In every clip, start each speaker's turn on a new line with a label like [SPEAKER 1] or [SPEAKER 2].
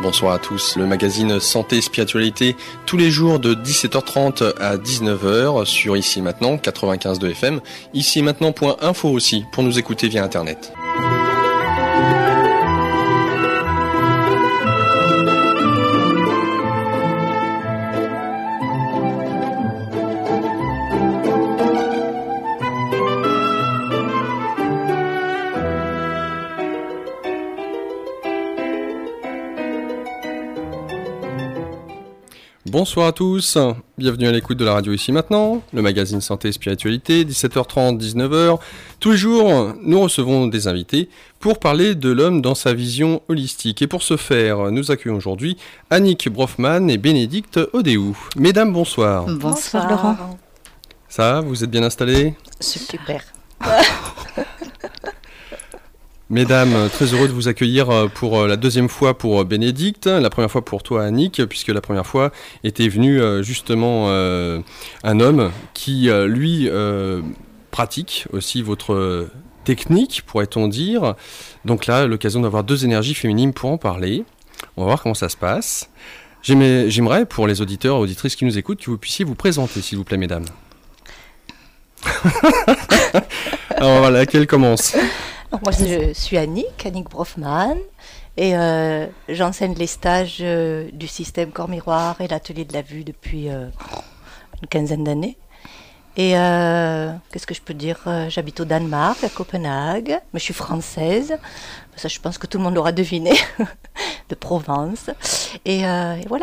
[SPEAKER 1] bonsoir à tous. Le magazine Santé et Spiritualité, tous les jours de 17h30 à 19h sur Ici et Maintenant, 95.2 FM, ici et maintenant.info aussi, pour nous écouter via Internet. Bonsoir à tous, bienvenue à l'écoute de la radio Ici Maintenant, le magazine Santé et Spiritualité, 17h30, 19h. Tous les jours, nous recevons des invités pour parler de l'homme dans sa vision holistique. Et pour ce faire, nous accueillons aujourd'hui Annick Brofman et Bénédicte Odéou. Mesdames, bonsoir.
[SPEAKER 2] Bonsoir Laurent.
[SPEAKER 1] Ça va, vous êtes bien installées ?
[SPEAKER 2] Super.
[SPEAKER 1] Mesdames, très heureux de vous accueillir pour la deuxième fois pour Bénédicte, la première fois pour toi Annick, puisque la première fois était venu justement un homme qui, lui, pratique aussi votre technique, pourrait-on dire. Donc là, l'occasion d'avoir deux énergies féminines pour en parler. On va voir comment ça se passe. J'aimerais, pour les auditeurs et auditrices qui nous écoutent, que vous puissiez vous présenter, s'il vous plaît, mesdames. Alors voilà, laquelle commence ?
[SPEAKER 2] Moi, je suis Annick Brofman, et j'enseigne les stages du système corps-miroir et l'atelier de la vue depuis une quinzaine d'années. Et qu'est-ce que je peux dire ? J'habite au Danemark, à Copenhague, mais je suis française. Ça, je pense que tout le monde l'aura deviné, de Provence. Et voilà.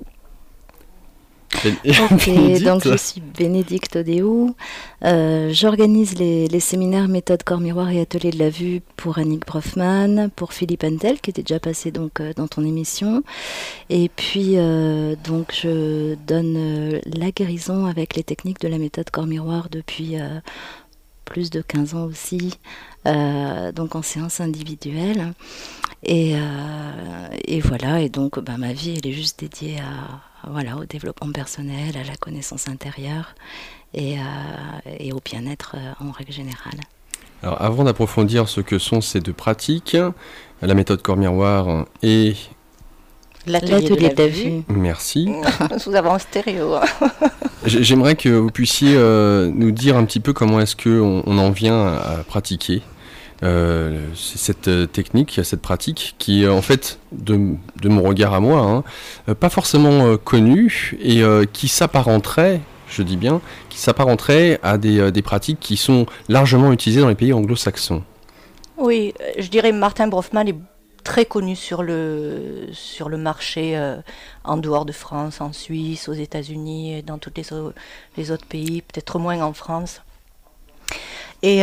[SPEAKER 3] Ok, donc je suis Bénédicte Odéou. J'organise les séminaires méthode corps miroir et atelier de la vue pour Annick Brofman, pour Philippe Antel qui était déjà passé donc dans ton émission. Et puis donc je donne la guérison avec les techniques de la méthode corps miroir depuis plus de 15 ans aussi, donc en séance individuelle. Et voilà, et donc ma vie elle est juste dédiée au développement personnel, à la connaissance intérieure et au bien-être en règle générale.
[SPEAKER 1] Alors avant d'approfondir ce que sont ces deux pratiques, la méthode corps-miroir et
[SPEAKER 2] l'atelier de la vue.
[SPEAKER 1] Merci.
[SPEAKER 2] Nous avons en stéréo.
[SPEAKER 1] J'aimerais que vous puissiez nous dire un petit peu comment est-ce qu'on en vient à pratiquer cette technique, cette pratique qui est en fait, de mon regard à moi, pas forcément connue et qui s'apparenterait, je dis bien, qui s'apparenterait à des pratiques qui sont largement utilisées dans les pays anglo-saxons.
[SPEAKER 2] Oui, je dirais Martin Brofman est très connu sur le marché en dehors de France, en Suisse, aux États-Unis et dans tous les autres pays, peut-être moins en France. Et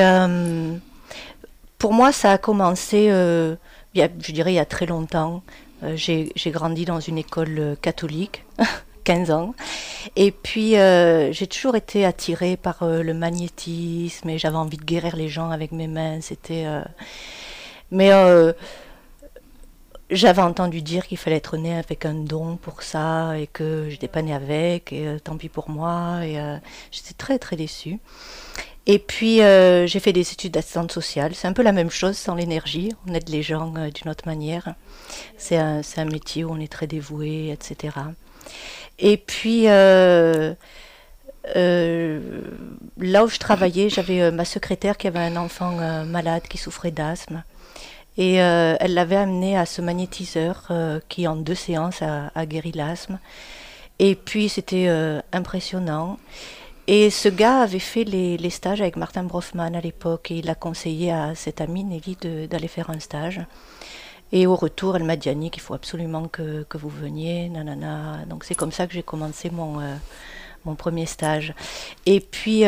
[SPEAKER 2] pour moi, ça a commencé, il y a très longtemps. J'ai grandi dans une école catholique, 15 ans. Et puis, j'ai toujours été attirée par le magnétisme et j'avais envie de guérir les gens avec mes mains. Mais j'avais entendu dire qu'il fallait être né avec un don pour ça et que je n'étais pas née avec, et tant pis pour moi. Et j'étais très, très déçue. Et puis, j'ai fait des études d'assistante sociale. C'est un peu la même chose sans l'énergie. On aide les gens d'une autre manière. C'est un métier où on est très dévoué, etc. Et puis, là où je travaillais, j'avais ma secrétaire qui avait un enfant malade qui souffrait d'asthme. Et elle l'avait amené à ce magnétiseur qui, en 2 séances, a guéri l'asthme. Et puis, c'était impressionnant. Et ce gars avait fait les stages avec Martin Brofman à l'époque et il a conseillé à cette amie Nelly d'aller faire un stage. Et au retour, elle m'a dit Annick, il faut absolument que vous veniez, nanana. Donc c'est comme ça que j'ai commencé mon premier stage. Et puis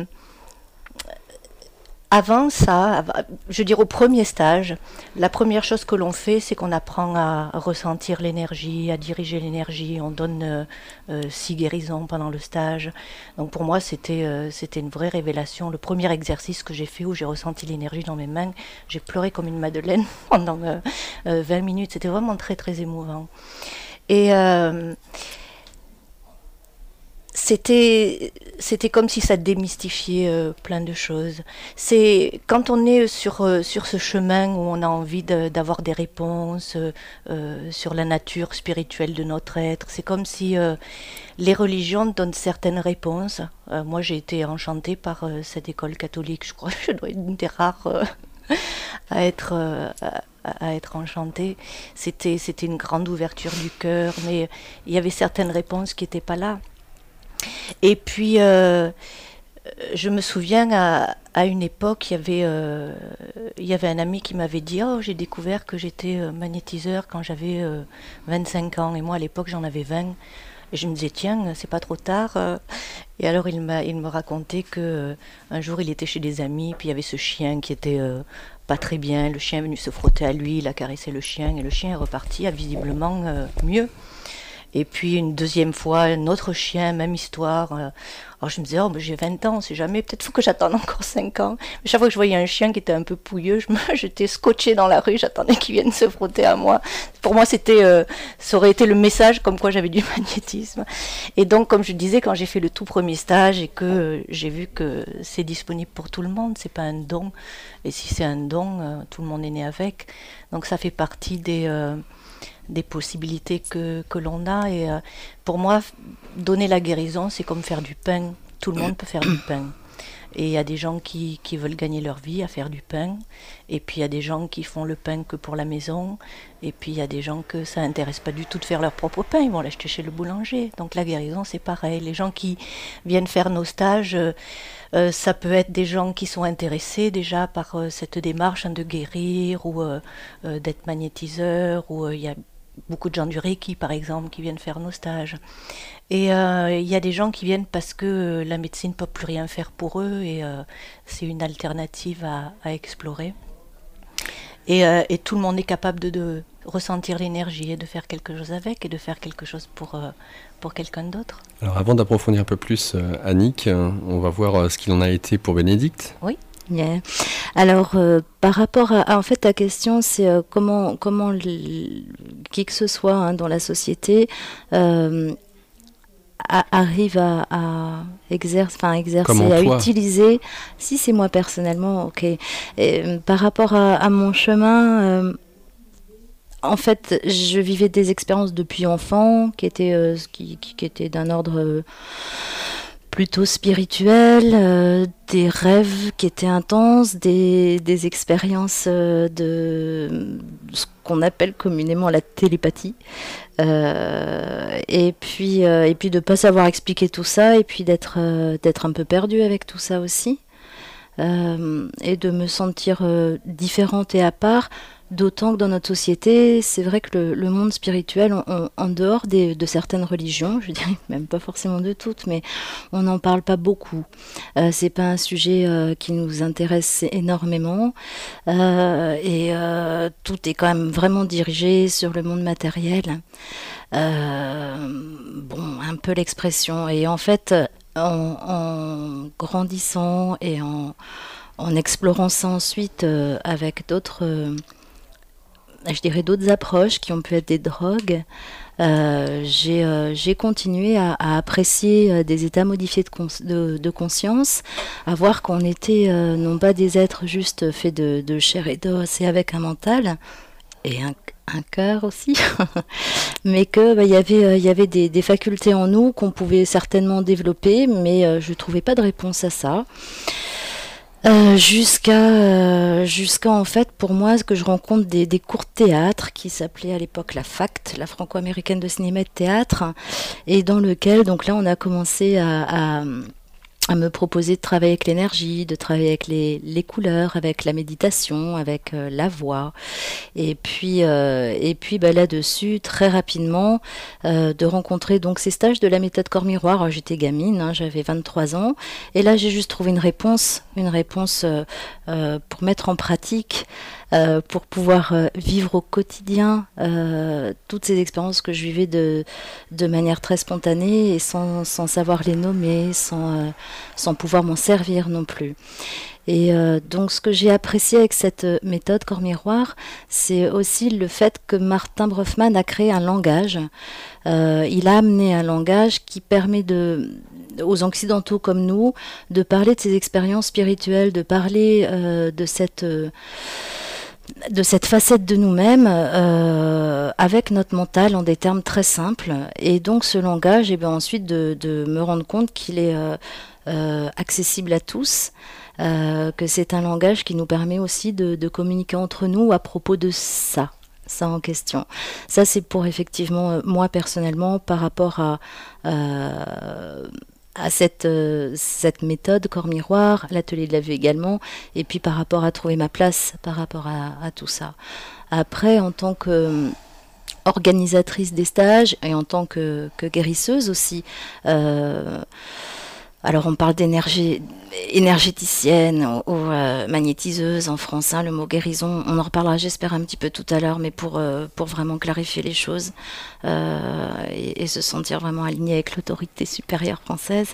[SPEAKER 2] avant ça, je veux dire au premier stage, la première chose que l'on fait, c'est qu'on apprend à ressentir l'énergie, à diriger l'énergie. On donne 6 guérisons pendant le stage. Donc pour moi, c'était une vraie révélation. Le premier exercice que j'ai fait où j'ai ressenti l'énergie dans mes mains, j'ai pleuré comme une madeleine pendant 20 minutes. C'était vraiment très très émouvant. Et c'était comme si ça démystifiait plein de choses. C'est quand on est sur ce chemin où on a envie d'avoir des réponses sur la nature spirituelle de notre être. C'est comme si les religions donnent certaines réponses. Moi, j'ai été enchantée par cette école catholique. Je crois que je dois être une des rares à être enchantée. C'était une grande ouverture du cœur, mais il y avait certaines réponses qui n'étaient pas là. Et puis, je me souviens à une époque, il y avait un ami qui m'avait dit « Oh, j'ai découvert que j'étais magnétiseur quand j'avais 25 ans. » Et moi, à l'époque, j'en avais 20. Et je me disais « Tiens, c'est pas trop tard. » Et alors, il me racontait que un jour, il était chez des amis, puis il y avait ce chien qui était pas très bien. Le chien est venu se frotter à lui, il a caressé le chien, et le chien est reparti, a visiblement mieux. Et puis une deuxième fois, un autre chien, même histoire. Alors je me disais, oh, ben j'ai 20 ans, on sait jamais, peut-être faut que j'attende encore 5 ans. Mais chaque fois que je voyais un chien qui était un peu pouilleux, j'étais scotchée dans la rue, j'attendais qu'il vienne se frotter à moi. Pour moi, ça aurait été le message comme quoi j'avais du magnétisme. Et donc, comme je disais, quand j'ai fait le tout premier stage et que j'ai vu que c'est disponible pour tout le monde, c'est pas un don. Et si c'est un don, tout le monde est né avec. Donc ça fait partie des possibilités que l'on a. Et pour moi, donner la guérison, c'est comme faire du pain. Tout le monde peut faire du pain. Et il y a des gens qui veulent gagner leur vie à faire du pain. Et puis il y a des gens qui font le pain que pour la maison. Et puis il y a des gens que ça n'intéresse pas du tout de faire leur propre pain. Ils vont l'acheter chez le boulanger. Donc la guérison, c'est pareil. Les gens qui viennent faire nos stages, ça peut être des gens qui sont intéressés déjà par cette démarche de guérir ou d'être magnétiseur. Ou il y a beaucoup de gens du Reiki, par exemple, qui viennent faire nos stages. Et il y a des gens qui viennent parce que la médecine ne peut plus rien faire pour eux et c'est une alternative à explorer. Et tout le monde est capable de ressentir l'énergie et de faire quelque chose avec et de faire quelque chose pour quelqu'un d'autre.
[SPEAKER 1] Alors avant d'approfondir un peu plus, Annick, on va voir ce qu'il en a été pour Bénédicte.
[SPEAKER 2] Oui.
[SPEAKER 3] Yeah. Alors, par rapport à en fait, ta question, c'est comment qui que ce soit dans la société arrive à exercer, à utiliser. Si c'est moi personnellement, ok. Et, par rapport à mon chemin, en fait, je vivais des expériences depuis enfant qui étaient d'un ordre plutôt spirituel, des rêves qui étaient intenses, des expériences de ce qu'on appelle communément la télépathie. Et puis de pas savoir expliquer tout ça, et puis d'être un peu perdue avec tout ça aussi, et de me sentir différente et à part. D'autant que dans notre société, c'est vrai que le monde spirituel, en dehors de certaines religions, je dirais même pas forcément de toutes, mais on n'en parle pas beaucoup. C'est pas un sujet qui nous intéresse énormément, et tout est quand même vraiment dirigé sur le monde matériel. Un peu l'expression. Et en fait, en grandissant et en explorant ça ensuite avec d'autres approches qui ont pu être des drogues, j'ai continué à apprécier des états modifiés de conscience, à voir qu'on était non pas des êtres juste faits de chair et d'os et avec un mental et un cœur aussi, mais que y avait des facultés en nous qu'on pouvait certainement développer, mais je trouvais pas de réponse à ça. Jusqu'à en fait, pour moi, ce que je rencontre des cours de théâtre qui s'appelait à l'époque la FACT, la Franco-Américaine de Cinéma et de Théâtre, et dans lequel, donc là, on a commencé à me proposer de travailler avec l'énergie, de travailler avec les couleurs, avec la méditation, avec la voix. Et puis là-dessus, très rapidement, de rencontrer donc ces stages de la méthode corps miroir. Alors, j'étais gamine, j'avais 23 ans. Et là, j'ai juste trouvé une réponse pour mettre en pratique, pour pouvoir vivre au quotidien toutes ces expériences que je vivais de manière très spontanée et sans savoir les nommer, sans pouvoir m'en servir non plus. Et donc ce que j'ai apprécié avec cette méthode corps miroir, c'est aussi le fait que Martin Brofman a créé un langage. Il a amené un langage qui permet aux Occidentaux comme nous, de parler de ces expériences spirituelles, de parler de cette facette de nous-mêmes avec notre mental en des termes très simples. Et donc ce langage, et bien ensuite de me rendre compte qu'il est accessible à tous, que c'est un langage qui nous permet aussi de communiquer entre nous à propos de ça en question. Ça, c'est pour effectivement, moi personnellement, par rapport à cette méthode corps miroir, l'atelier de la vue également, et puis par rapport à trouver ma place par rapport à tout ça. Après, en tant que organisatrice des stages et en tant que guérisseuse aussi, alors on parle d'énergie énergéticienne ou magnétiseuse en France, le mot guérison, on en reparlera j'espère un petit peu tout à l'heure, mais pour vraiment clarifier les choses et se sentir vraiment aligné avec l'autorité supérieure française.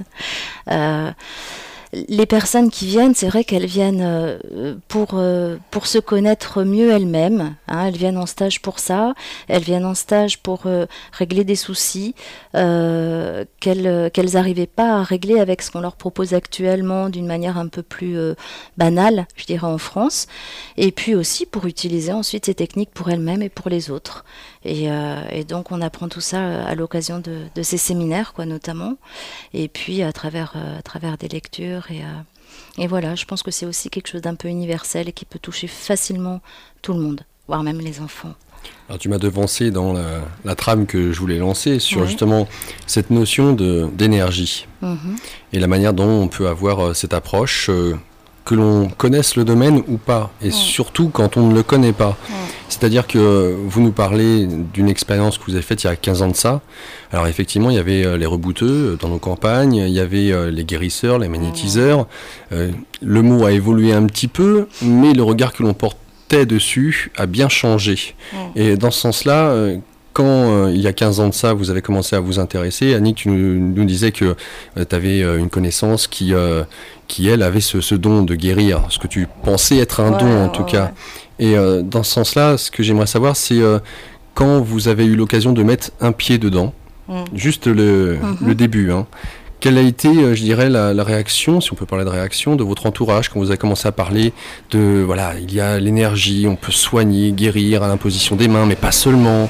[SPEAKER 3] Les personnes qui viennent, c'est vrai qu'elles viennent pour se connaître mieux elles-mêmes. Elles viennent en stage pour ça. Elles viennent en stage pour régler des soucis qu'elles n'arrivaient pas à régler avec ce qu'on leur propose actuellement d'une manière un peu plus banale, je dirais, en France. Et puis aussi pour utiliser ensuite ces techniques pour elles-mêmes et pour les autres. Et donc on apprend tout ça à l'occasion de ces séminaires, notamment. Et puis à travers des lectures. Et voilà, je pense que c'est aussi quelque chose d'un peu universel et qui peut toucher facilement tout le monde, voire même les enfants.
[SPEAKER 1] Alors tu m'as devancé dans la trame que je voulais lancer sur justement cette notion d'énergie et la manière dont on peut avoir cette approche, que l'on connaisse le domaine ou pas, et surtout quand on ne le connaît pas. C'est-à-dire que vous nous parlez d'une expérience que vous avez faite il y a 15 ans de ça. Alors effectivement, il y avait les rebouteux dans nos campagnes, il y avait les guérisseurs, les magnétiseurs. Le mot a évolué un petit peu, mais le regard que l'on portait dessus a bien changé. Et dans ce sens-là, quand il y a 15 ans de ça, vous avez commencé à vous intéresser, Annick, tu nous disais que tu avais une connaissance qui elle, avait ce don de guérir, ce que tu pensais être un don en tout cas. Et dans ce sens-là, ce que j'aimerais savoir, c'est quand vous avez eu l'occasion de mettre un pied dedans, juste le début, quelle a été, je dirais, la réaction, si on peut parler de réaction, de votre entourage quand vous avez commencé à parler de, voilà, il y a l'énergie, on peut soigner, guérir à l'imposition des mains, mais pas seulement.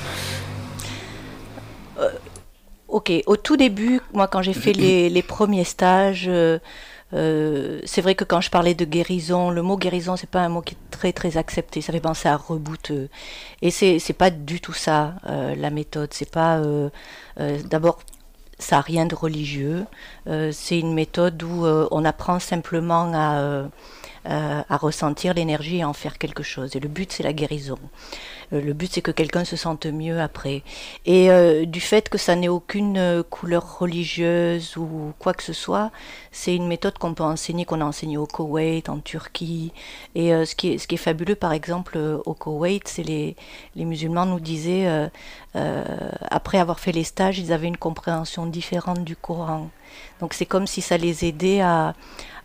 [SPEAKER 2] Ok, au tout début, moi quand j'ai fait les premiers stages, c'est vrai que quand je parlais de guérison, le mot guérison, c'est pas un mot qui est très très accepté. Ça fait penser à rebouteux. Et c'est pas du tout ça, la méthode. C'est pas d'abord, ça a rien de religieux. C'est une méthode où on apprend simplement à ressentir l'énergie et en faire quelque chose. Et le but, c'est la guérison. Le but, c'est que quelqu'un se sente mieux après. Et du fait que ça n'ait aucune couleur religieuse ou quoi que ce soit, c'est une méthode qu'on peut enseigner, qu'on a enseignée au Koweït, en Turquie. Et ce qui est fabuleux, par exemple, au Koweït, c'est les musulmans nous disaient, après avoir fait les stages, ils avaient une compréhension différente du Coran. Donc c'est comme si ça les aidait à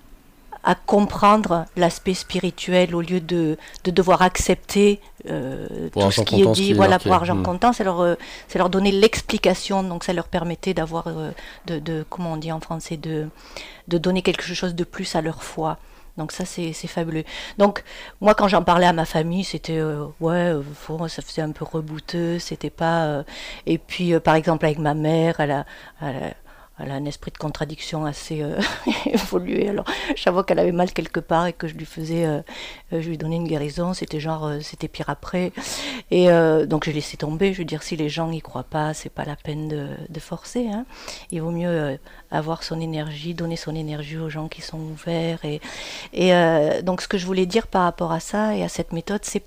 [SPEAKER 2] comprendre l'aspect spirituel au lieu de devoir accepter tout ce qui est dit, voilà, pour argent comptant, ça leur donnait l'explication, donc ça leur permettait d'avoir, comment on dit en français, de donner quelque chose de plus à leur foi. Donc ça, c'est fabuleux. Donc, moi, quand j'en parlais à ma famille, c'était, ça faisait un peu rebouteux, c'était pas... et puis, par exemple, avec ma mère, elle a un esprit de contradiction assez évolué. Alors, chaque fois qu'elle avait mal quelque part et que je lui donnais une guérison, c'était c'était pire après. Et donc, j'ai laissé tomber. Je veux dire, si les gens n'y croient pas, c'est pas la peine de forcer. Il vaut mieux avoir son énergie, donner son énergie aux gens qui sont ouverts. Et donc, ce que je voulais dire par rapport à ça et à cette méthode, c'est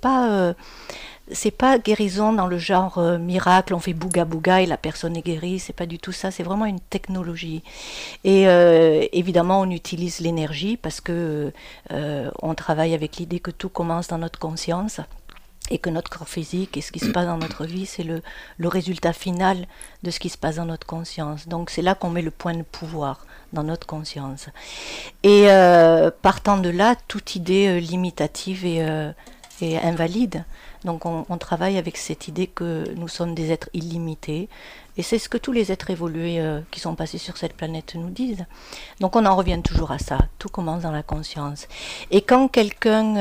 [SPEAKER 2] pas guérison dans le genre miracle, on fait bouga bouga et la personne est guérie, c'est pas du tout ça, c'est vraiment une technologie. Et évidemment, on utilise l'énergie parce que on travaille avec l'idée que tout commence dans notre conscience et que notre corps physique et ce qui se passe dans notre vie, c'est le résultat final de ce qui se passe dans notre conscience. Donc c'est là qu'on met le point de pouvoir dans notre conscience. Et partant de là, toute idée limitative est invalide. Donc on travaille avec cette idée que nous sommes des êtres illimités. Et c'est ce que tous les êtres évolués qui sont passés sur cette planète nous disent. Donc on en revient toujours à ça. Tout commence dans la conscience. Et quand quelqu'un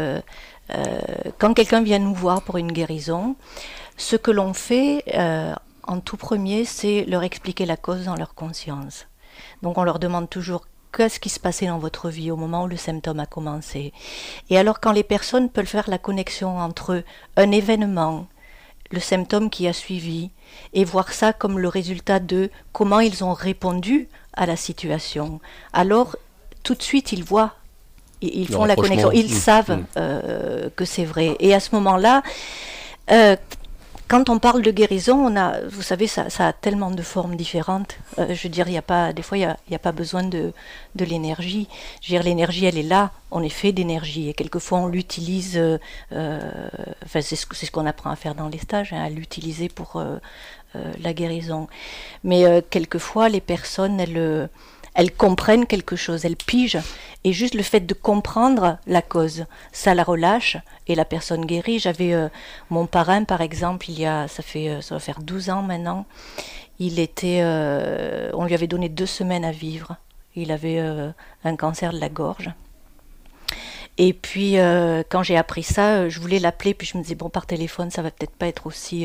[SPEAKER 2] vient nous voir pour une guérison, ce que l'on fait en tout premier, c'est leur expliquer la cause dans leur conscience. Donc on leur demande toujours qu'est-ce qui se passait dans votre vie au moment où le symptôme a commencé. Et alors quand les personnes peuvent faire la connexion entre un événement, le symptôme qui a suivi, et voir ça comme le résultat de comment ils ont répondu à la situation, alors tout de suite ils voient, ils font la connexion, ils savent que c'est vrai. Et à ce moment-là, quand on parle de guérison, vous savez, ça a tellement de formes différentes. Je veux dire, des fois, il n'y a pas besoin de l'énergie. Je veux dire, l'énergie, elle est là. On est fait d'énergie. Et quelquefois, on l'utilise. C'est ce qu'on apprend à faire dans les stages, à l'utiliser pour la guérison. Mais quelquefois, les personnes, elles comprennent quelque chose, elles pigent, et juste le fait de comprendre la cause, ça la relâche, et la personne guérit. J'avais mon parrain, par exemple, ça va faire 12 ans maintenant, on lui avait donné 2 semaines à vivre. Il avait un cancer de la gorge. Et puis, quand j'ai appris ça, je voulais l'appeler, puis je me disais, bon, par téléphone, ça va peut-être pas être aussi,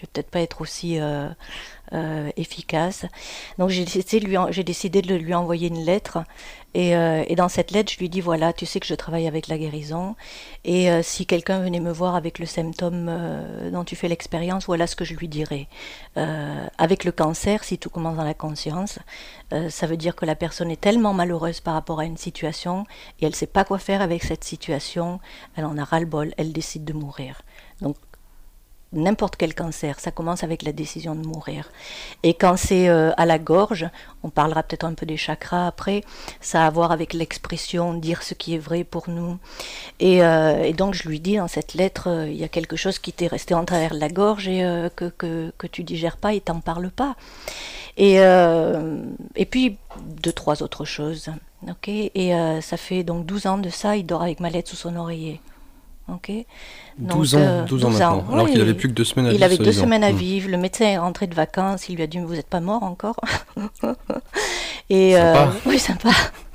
[SPEAKER 2] efficace. Donc j'ai décidé de lui envoyer une lettre, et dans cette lettre je lui dis, voilà, tu sais que je travaille avec la guérison, et si quelqu'un venait me voir avec le symptôme dont tu fais l'expérience, voilà ce que je lui dirais. Avec le cancer, si tout commence dans la conscience, ça veut dire que la personne est tellement malheureuse par rapport à une situation, et elle ne sait pas quoi faire avec cette situation, elle en a ras-le-bol, elle décide de mourir. Donc n'importe quel cancer, ça commence avec la décision de mourir. Et quand c'est à la gorge, on parlera peut-être un peu des chakras après, ça a à voir avec l'expression, dire ce qui est vrai pour nous. Et donc je lui dis dans cette lettre, il y a quelque chose qui t'est resté en travers de la gorge et que tu digères pas et t'en parles pas. Et puis 2-3 autres choses. Okay, et ça fait donc 12 ans de ça, il dort avec ma lettre sous son oreiller. Okay.
[SPEAKER 1] 12 ans maintenant, oui, alors qu'il avait plus que 2 semaines à vivre.
[SPEAKER 2] Il avait 2 semaines à vivre, le médecin est rentré de vacances, il lui a dit, mais vous n'êtes pas mort encore. Et
[SPEAKER 1] sympa.
[SPEAKER 2] Oui, sympa.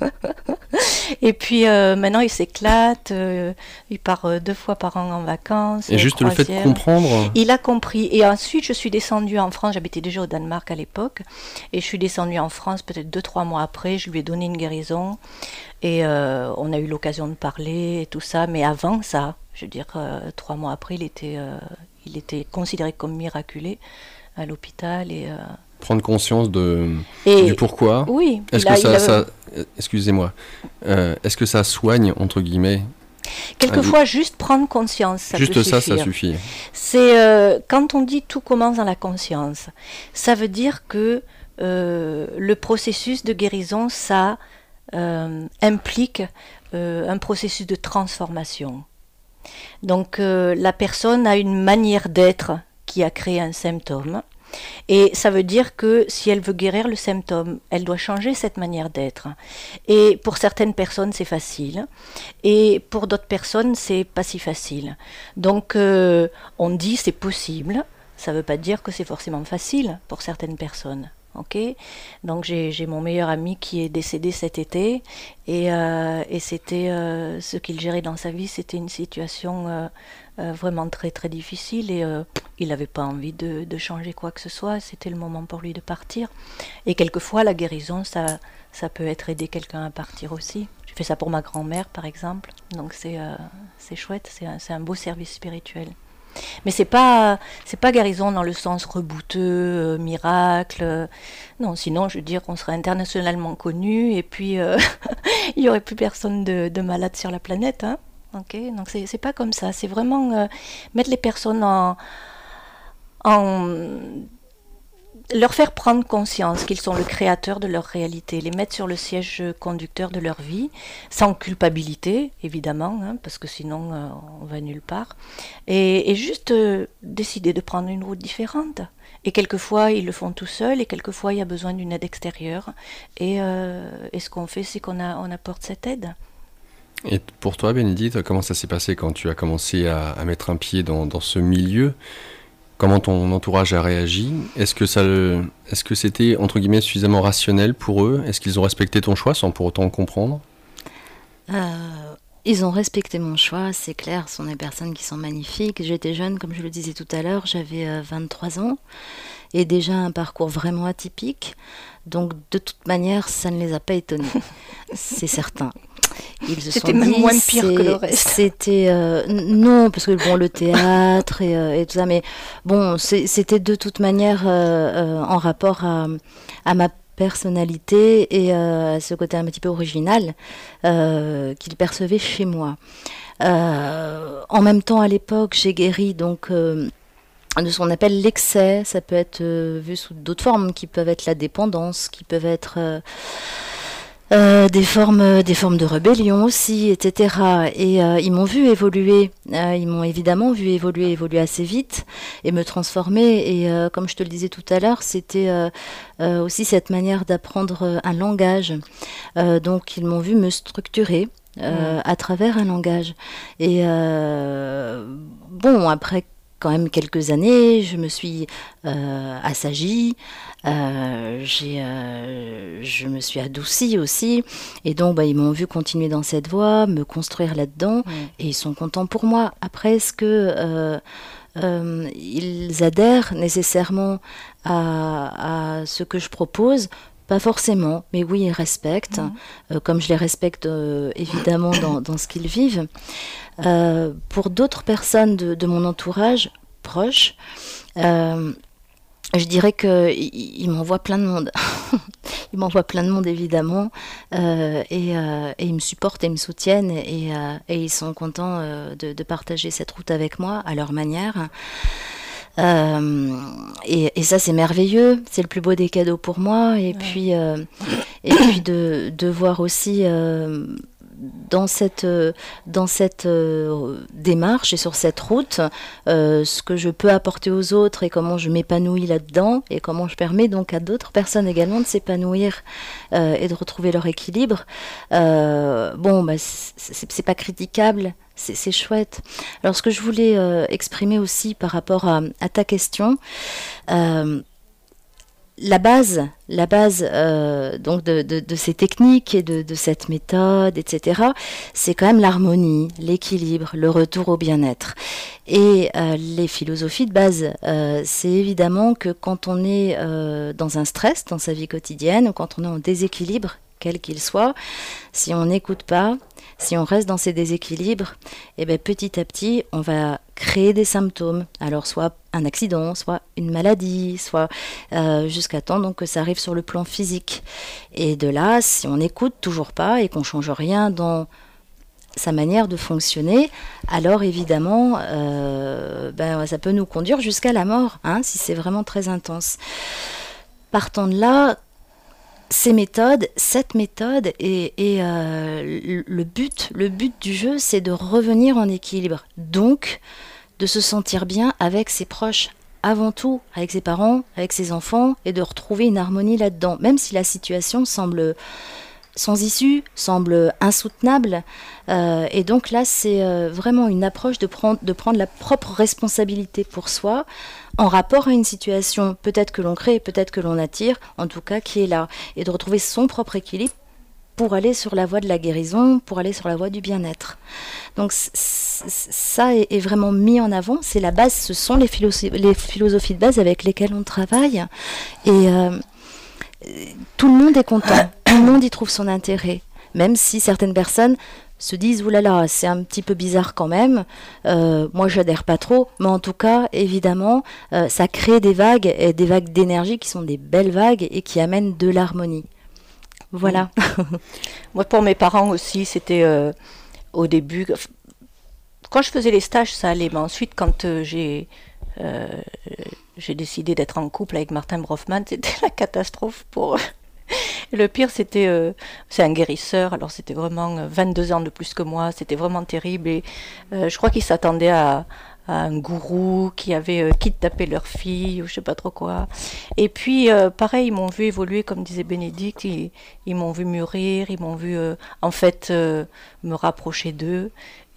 [SPEAKER 2] Et puis maintenant il s'éclate, il part 2 fois par an en vacances.
[SPEAKER 1] Et juste le fait de comprendre.
[SPEAKER 2] Il a compris. Et ensuite je suis descendue en France, j'habitais déjà au Danemark à l'époque, et je suis descendue en France peut-être 2-3 mois après, je lui ai donné une guérison, et on a eu l'occasion de parler et tout ça, mais avant ça, je veux dire, 3 mois après, il était considéré comme miraculé à l'hôpital. Et
[SPEAKER 1] prendre conscience du pourquoi.
[SPEAKER 2] Oui.
[SPEAKER 1] Excusez-moi. Est-ce que ça soigne, entre guillemets?
[SPEAKER 2] Quelquefois, juste prendre conscience, ça peut suffire.
[SPEAKER 1] Juste ça suffit.
[SPEAKER 2] C'est quand on dit tout commence dans la conscience, ça veut dire que le processus de guérison, ça implique un processus de transformation. Donc la personne a une manière d'être qui a créé un symptôme, et ça veut dire que si elle veut guérir le symptôme, elle doit changer cette manière d'être. Et pour certaines personnes c'est facile, et pour d'autres personnes c'est pas si facile. Donc on dit c'est possible, ça veut pas dire que c'est forcément facile pour certaines personnes. Okay. Donc j'ai mon meilleur ami qui est décédé cet été, et c'était ce qu'il gérait dans sa vie, c'était une situation vraiment très très difficile, et il n'avait pas envie de changer quoi que ce soit, c'était le moment pour lui de partir. Et quelquefois la guérison, ça peut être aider quelqu'un à partir aussi. J'ai fait ça pour ma grand-mère par exemple, donc c'est chouette, c'est un beau service spirituel. Mais c'est pas guérison dans le sens rebouteux, miracle. Non, sinon, je veux dire, on serait internationalement connu, et puis il y aurait plus personne de malade sur la planète. Hein. Okay, donc c'est pas comme ça. C'est vraiment mettre les personnes leur faire prendre conscience qu'ils sont le créateur de leur réalité, les mettre sur le siège conducteur de leur vie, sans culpabilité, évidemment, hein, parce que sinon on va nulle part, et juste décider de prendre une route différente. Et quelquefois ils le font tout seuls, et quelquefois il y a besoin d'une aide extérieure, et ce qu'on fait, c'est qu'on apporte cette aide.
[SPEAKER 1] Et pour toi, Bénédicte, comment ça s'est passé quand tu as commencé à mettre un pied dans ce milieu? Comment ton entourage a réagi? Est-ce que c'était, entre guillemets, suffisamment rationnel pour eux? Est-ce qu'ils ont respecté ton choix sans pour autant le comprendre?
[SPEAKER 3] Ils ont respecté mon choix, c'est clair, ce sont des personnes qui sont magnifiques. J'étais jeune, comme je le disais tout à l'heure, j'avais 23 ans et déjà un parcours vraiment atypique. Donc de toute manière, ça ne les a pas étonnés, c'est certain.
[SPEAKER 2] C'était même moins pire que le reste.
[SPEAKER 3] Non, parce que bon, le théâtre et tout ça, mais bon, c'était de toute manière en rapport à ma personnalité et à ce côté un petit peu original qu'il percevait chez moi. En même temps, à l'époque, j'ai guéri donc de ce qu'on appelle l'excès. Ça peut être vu sous d'autres formes, qui peuvent être la dépendance, qui peuvent être des formes de rébellion aussi, etc. Et ils m'ont vu évoluer, ils m'ont évidemment vu évoluer assez vite et me transformer. Et comme je te le disais tout à l'heure, c'était aussi cette manière d'apprendre un langage. Donc ils m'ont vu me structurer à travers un langage. Et bon, après quand même quelques années, je me suis assagie, je me suis adoucie aussi, et donc ils m'ont vu continuer dans cette voie, me construire là-dedans, et ils sont contents pour moi. Après, est-ce que ils adhèrent nécessairement à ce que je propose? Pas forcément, mais oui, ils respectent, comme je les respecte évidemment dans ce qu'ils vivent. Pour d'autres personnes de mon entourage proche, je dirais qu'ils m'envoient plein de monde. Ils m'envoient plein de monde, évidemment, et ils me supportent et me soutiennent, et ils sont contents de partager cette route avec moi, à leur manière. Et ça, c'est merveilleux, c'est le plus beau des cadeaux pour moi. Et puis de voir aussi dans cette démarche et sur cette route ce que je peux apporter aux autres et comment je m'épanouis là-dedans, et comment je permets donc à d'autres personnes également de s'épanouir et de retrouver leur équilibre. C'est pas critiquable. C'est chouette. Alors, ce que je voulais exprimer aussi par rapport à ta question, la base donc de ces techniques et de cette méthode, etc., c'est quand même l'harmonie, l'équilibre, le retour au bien-être. Et les philosophies de base, c'est évidemment que quand on est dans un stress dans sa vie quotidienne, ou quand on est en déséquilibre, quel qu'il soit, si on n'écoute pas, si on reste dans ces déséquilibres, et petit à petit, on va créer des symptômes. Alors, soit un accident, soit une maladie, soit jusqu'à temps donc, que ça arrive sur le plan physique. Et de là, si on n'écoute toujours pas et qu'on ne change rien dans sa manière de fonctionner, alors évidemment, ça peut nous conduire jusqu'à la mort, si c'est vraiment très intense. Partant de là, cette méthode et le but du jeu, c'est de revenir en équilibre. Donc, de se sentir bien avec ses proches, avant tout, avec ses parents, avec ses enfants, et de retrouver une harmonie là-dedans. Même si la situation semble sans issue, semble insoutenable. Et donc là, c'est vraiment une approche de prendre la propre responsabilité pour soi, en rapport à une situation, peut-être que l'on crée, peut-être que l'on attire, en tout cas qui est là, et de retrouver son propre équilibre pour aller sur la voie de la guérison, pour aller sur la voie du bien-être. Donc ça est vraiment mis en avant, c'est la base, ce sont les philosophies de base avec lesquelles on travaille, et tout le monde est content, tout le monde y trouve son intérêt, même si certaines personnes se disent « oulala, c'est un petit peu bizarre quand même, moi j'adhère pas trop », mais en tout cas, évidemment, ça crée des vagues d'énergie qui sont des belles vagues et qui amènent de l'harmonie. Voilà.
[SPEAKER 2] Moi, pour mes parents aussi, c'était au début, quand je faisais les stages, ça allait, mais ensuite, quand j'ai j'ai décidé d'être en couple avec Martin Brofman, c'était la catastrophe pour eux. Le pire, c'est un guérisseur, alors c'était vraiment 22 ans de plus que moi, c'était vraiment terrible, et je crois qu'il s'attendait à un gourou qui avait kidnappé leur fille ou je sais pas trop quoi. Et puis pareil, ils m'ont vu évoluer comme disait Bénédicte, ils m'ont vu mûrir, ils m'ont vu en fait me rapprocher d'eux.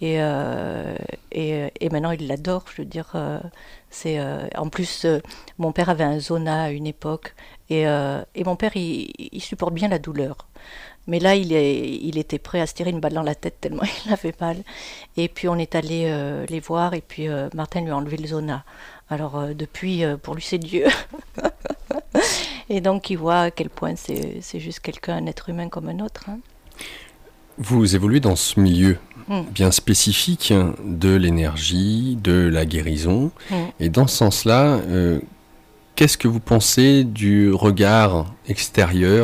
[SPEAKER 2] Et maintenant, il l'adore. Je veux dire, en plus, mon père avait un zona à une époque, et mon père, il supporte bien la douleur. Mais là, il était prêt à se tirer une balle dans la tête tellement il avait mal. Et puis, on est allé les voir, et puis Martin lui a enlevé le zona. Alors, depuis, pour lui, c'est Dieu. Et donc, il voit à quel point c'est juste quelqu'un, un être humain comme un autre. Hein.
[SPEAKER 1] Vous évoluez dans ce milieu bien spécifique de l'énergie, de la guérison. Et dans ce sens-là, qu'est-ce que vous pensez du regard extérieur ?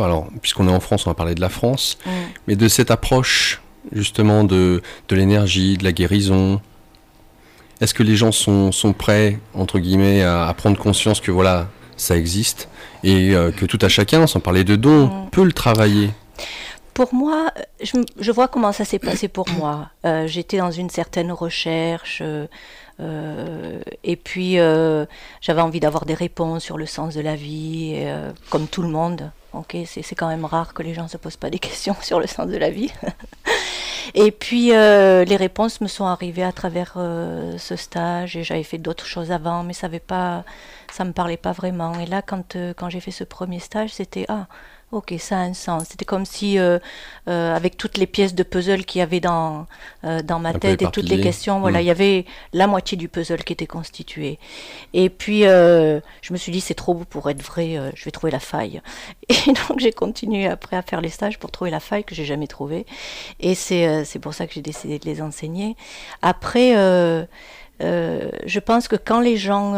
[SPEAKER 1] Alors, puisqu'on est en France, on va parler de la France, mais de cette approche justement de l'énergie, de la guérison. Est-ce que les gens sont prêts, entre guillemets, à prendre conscience que voilà, ça existe et que tout à chacun, sans parler de dons, peut le travailler ?
[SPEAKER 2] Pour moi, je vois comment ça s'est passé pour moi. J'étais dans une certaine recherche et puis j'avais envie d'avoir des réponses sur le sens de la vie, comme tout le monde. Okay, c'est quand même rare que les gens ne se posent pas des questions sur le sens de la vie. Et puis les réponses me sont arrivées à travers ce stage, et j'avais fait d'autres choses avant, mais ça me parlait pas vraiment. Et là, quand j'ai fait ce premier stage, c'était ok, ça a un sens. C'était comme si, avec toutes les pièces de puzzle qu'il y avait dans ma tête et toutes les questions, voilà, il y avait la moitié du puzzle qui était constituée. Et puis, je me suis dit, c'est trop beau pour être vrai, je vais trouver la faille. Et donc, j'ai continué après à faire les stages pour trouver la faille que j'ai jamais trouvée. Et c'est pour ça que j'ai décidé de les enseigner. Après, je pense que quand les gens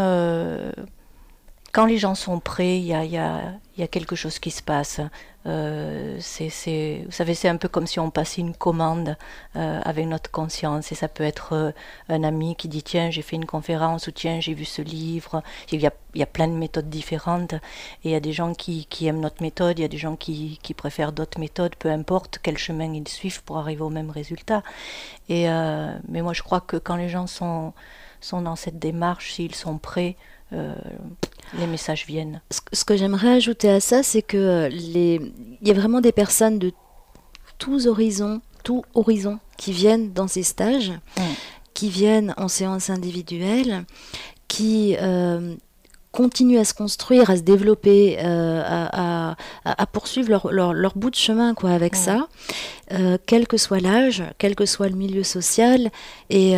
[SPEAKER 2] sont prêts, il y a quelque chose qui se passe. Vous savez, c'est un peu comme si on passait une commande avec notre conscience. Et ça peut être un ami qui dit « Tiens, j'ai fait une conférence » ou « Tiens, j'ai vu ce livre ». Il y a plein de méthodes différentes. Et il y a des gens qui aiment notre méthode, il y a des gens qui préfèrent d'autres méthodes, peu importe quel chemin ils suivent pour arriver au même résultat. Mais moi, je crois que quand les gens sont dans cette démarche, s'ils sont prêts, les messages viennent.
[SPEAKER 3] Ce que j'aimerais ajouter à ça, c'est que il y a vraiment des personnes de tous horizons qui viennent dans ces stages, qui viennent en séance individuelle, qui continuent à se construire, à se développer, à poursuivre leur bout de chemin avec ça, quel que soit l'âge, quel que soit le milieu social, et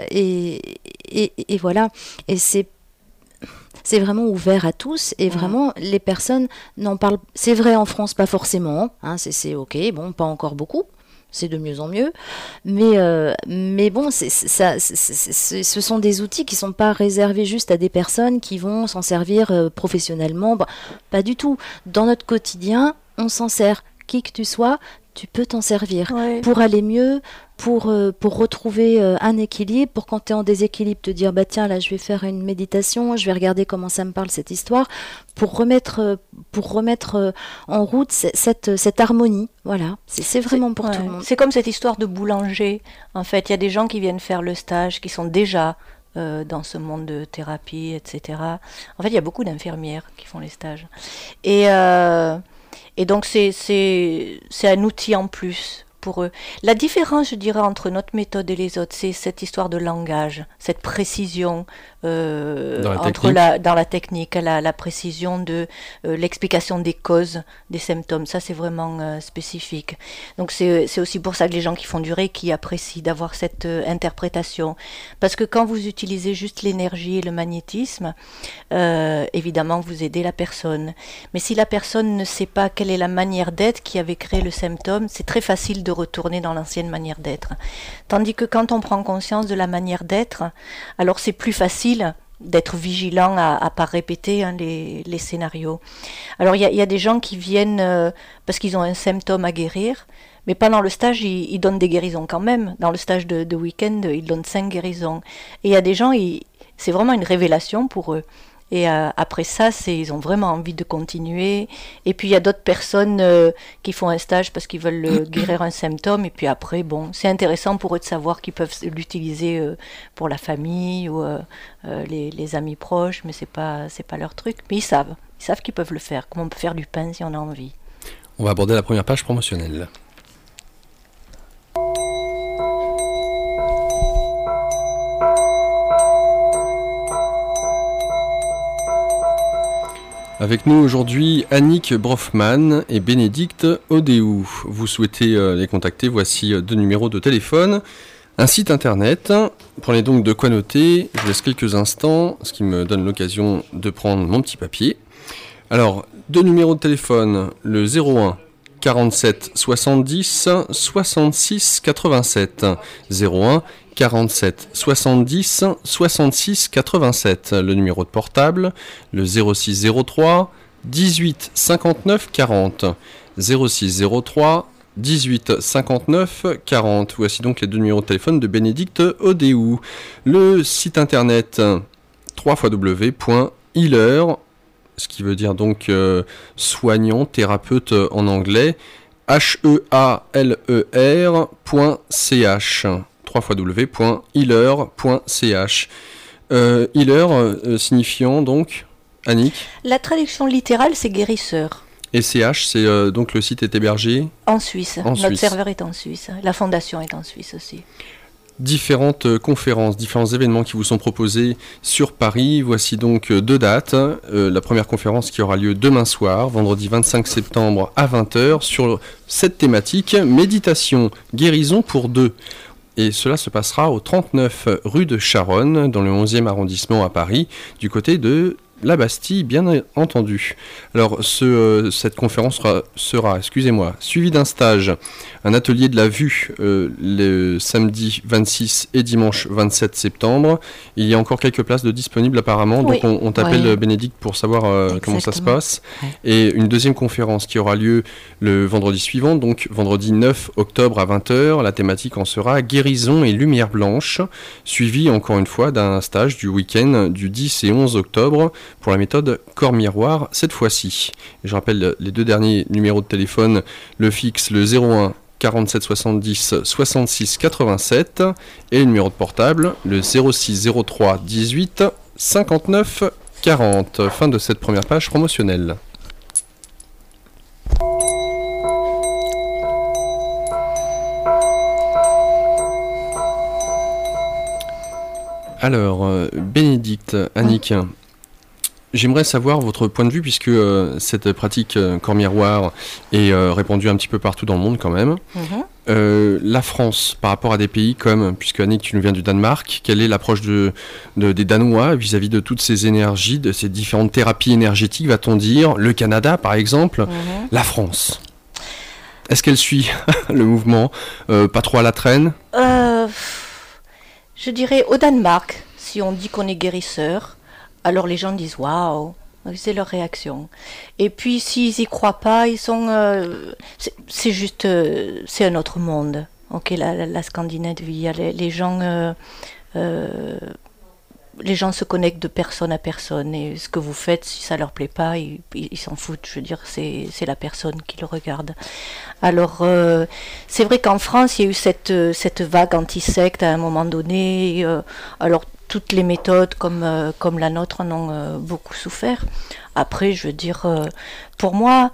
[SPEAKER 3] voilà. Et c'est vraiment ouvert à tous, et vraiment les personnes n'en parlent. C'est vrai en France, pas forcément, hein, c'est ok, bon, pas encore beaucoup, c'est de mieux en mieux, mais bon, ce sont des outils qui sont pas réservés juste à des personnes qui vont s'en servir professionnellement, pas du tout. Dans notre quotidien, on s'en sert, qui que tu sois, tu peux t'en servir pour aller mieux, pour retrouver un équilibre, pour quand tu es en déséquilibre, te dire, tiens, là, je vais faire une méditation, je vais regarder comment ça me parle, cette histoire, pour remettre en route cette harmonie. Voilà, c'est vraiment pour tout le monde.
[SPEAKER 2] C'est comme cette histoire de boulanger. En fait, il y a des gens qui viennent faire le stage, qui sont déjà dans ce monde de thérapie, etc. En fait, il y a beaucoup d'infirmières qui font les stages. Et donc, c'est un outil en plus pour eux. La différence, je dirais, entre notre méthode et les autres, c'est cette histoire de langage, cette précision dans la technique, la précision de l'explication des causes des symptômes. Ça, c'est vraiment spécifique. Donc, c'est aussi pour ça que les gens qui font du Reiki apprécient d'avoir cette interprétation. Parce que quand vous utilisez juste l'énergie et le magnétisme, évidemment, vous aidez la personne. Mais si la personne ne sait pas quelle est la manière d'être qui avait créé le symptôme, c'est très facile de retourner dans l'ancienne manière d'être. Tandis que quand on prend conscience de la manière d'être, alors c'est plus facile d'être vigilant à pas répéter les scénarios. Alors il y a des gens qui viennent parce qu'ils ont un symptôme à guérir, mais pendant le stage, ils donnent des guérisons quand même. Dans le stage de week-end, ils donnent 5 guérisons. Et il y a des gens, c'est vraiment une révélation pour eux. Et après ça, ils ont vraiment envie de continuer. Et puis il y a d'autres personnes qui font un stage parce qu'ils veulent guérir un symptôme. Et puis après, bon, c'est intéressant pour eux de savoir qu'ils peuvent l'utiliser pour la famille ou les amis proches, mais c'est pas leur truc. Mais ils savent qu'ils peuvent le faire. Comment on peut faire du pain si on a envie.
[SPEAKER 1] On va aborder la première page promotionnelle. Avec nous aujourd'hui Annick Brofman et Bénédicte Odéou. Vous souhaitez les contacter, voici 2 numéros de téléphone, un site internet. Prenez donc de quoi noter, je vous laisse quelques instants, ce qui me donne l'occasion de prendre mon petit papier. Alors, 2 numéros de téléphone, le 01 47 70 66 87, 01 47 70 66 87, le numéro de portable, le 06 03 18 59 40, 06 03 18 59 40. Voici donc les 2 numéros de téléphone de Bénédicte Odéou. Le site internet www.healer, ce qui veut dire donc soignant, thérapeute en anglais, healer.ch, www.healer.ch. Healer signifiant donc, Annick?
[SPEAKER 2] La traduction littérale, c'est guérisseur.
[SPEAKER 1] Et CH, c'est donc le site est hébergé
[SPEAKER 2] en Suisse. Notre serveur est en Suisse. La fondation est en Suisse aussi.
[SPEAKER 1] Différentes conférences, différents événements qui vous sont proposés sur Paris. Voici donc 2 dates. La première conférence qui aura lieu demain soir, vendredi 25 septembre à 20h, sur cette thématique, méditation, guérison pour 2. Et cela se passera au 39 rue de Charonne, dans le 11e arrondissement à Paris, du côté de la Bastille, bien entendu. Alors, cette conférence sera suivie d'un stage, un atelier de la vue, le samedi 26 et dimanche 27 septembre. Il y a encore quelques places de disponibles apparemment, donc on t'appelle Bénédicte pour savoir comment ça se passe. Ouais. Et une deuxième conférence qui aura lieu le vendredi suivant, donc vendredi 9 octobre à 20h. La thématique en sera guérison et lumière blanche, suivie encore une fois d'un stage du week-end du 10 et 11 octobre, pour la méthode corps-miroir cette fois-ci. Je rappelle les 2 derniers numéros de téléphone, le fixe, le 01 47 70 66 87 et le numéro de portable, le 06 03 18 59 40. Fin de cette première page promotionnelle. Alors, Bénédicte, Annick, j'aimerais savoir votre point de vue, puisque cette pratique corps-miroir est répandue un petit peu partout dans le monde quand même. La France, par rapport à des pays comme, puisque Annick, tu nous viens du Danemark, quelle est l'approche des Danois vis-à-vis de toutes ces énergies, de ces différentes thérapies énergétiques, va-t-on dire? Le Canada, par exemple, la France. Est-ce qu'elle suit le mouvement? Pas trop à la traîne?
[SPEAKER 2] Je dirais au Danemark, si on dit qu'on est guérisseur, alors les gens disent waouh, c'est leur réaction. Et puis s'ils y croient pas, ils sont, c'est juste, c'est un autre monde. Ok, la Scandinavie, les gens se connectent de personne à personne. Et ce que vous faites, si ça leur plaît pas, ils s'en foutent. Je veux dire, c'est la personne qui le regarde. Alors, c'est vrai qu'en France, il y a eu cette vague anti-secte à un moment donné. Alors toutes les méthodes comme la nôtre en ont beaucoup souffert. Après, je veux dire, pour moi,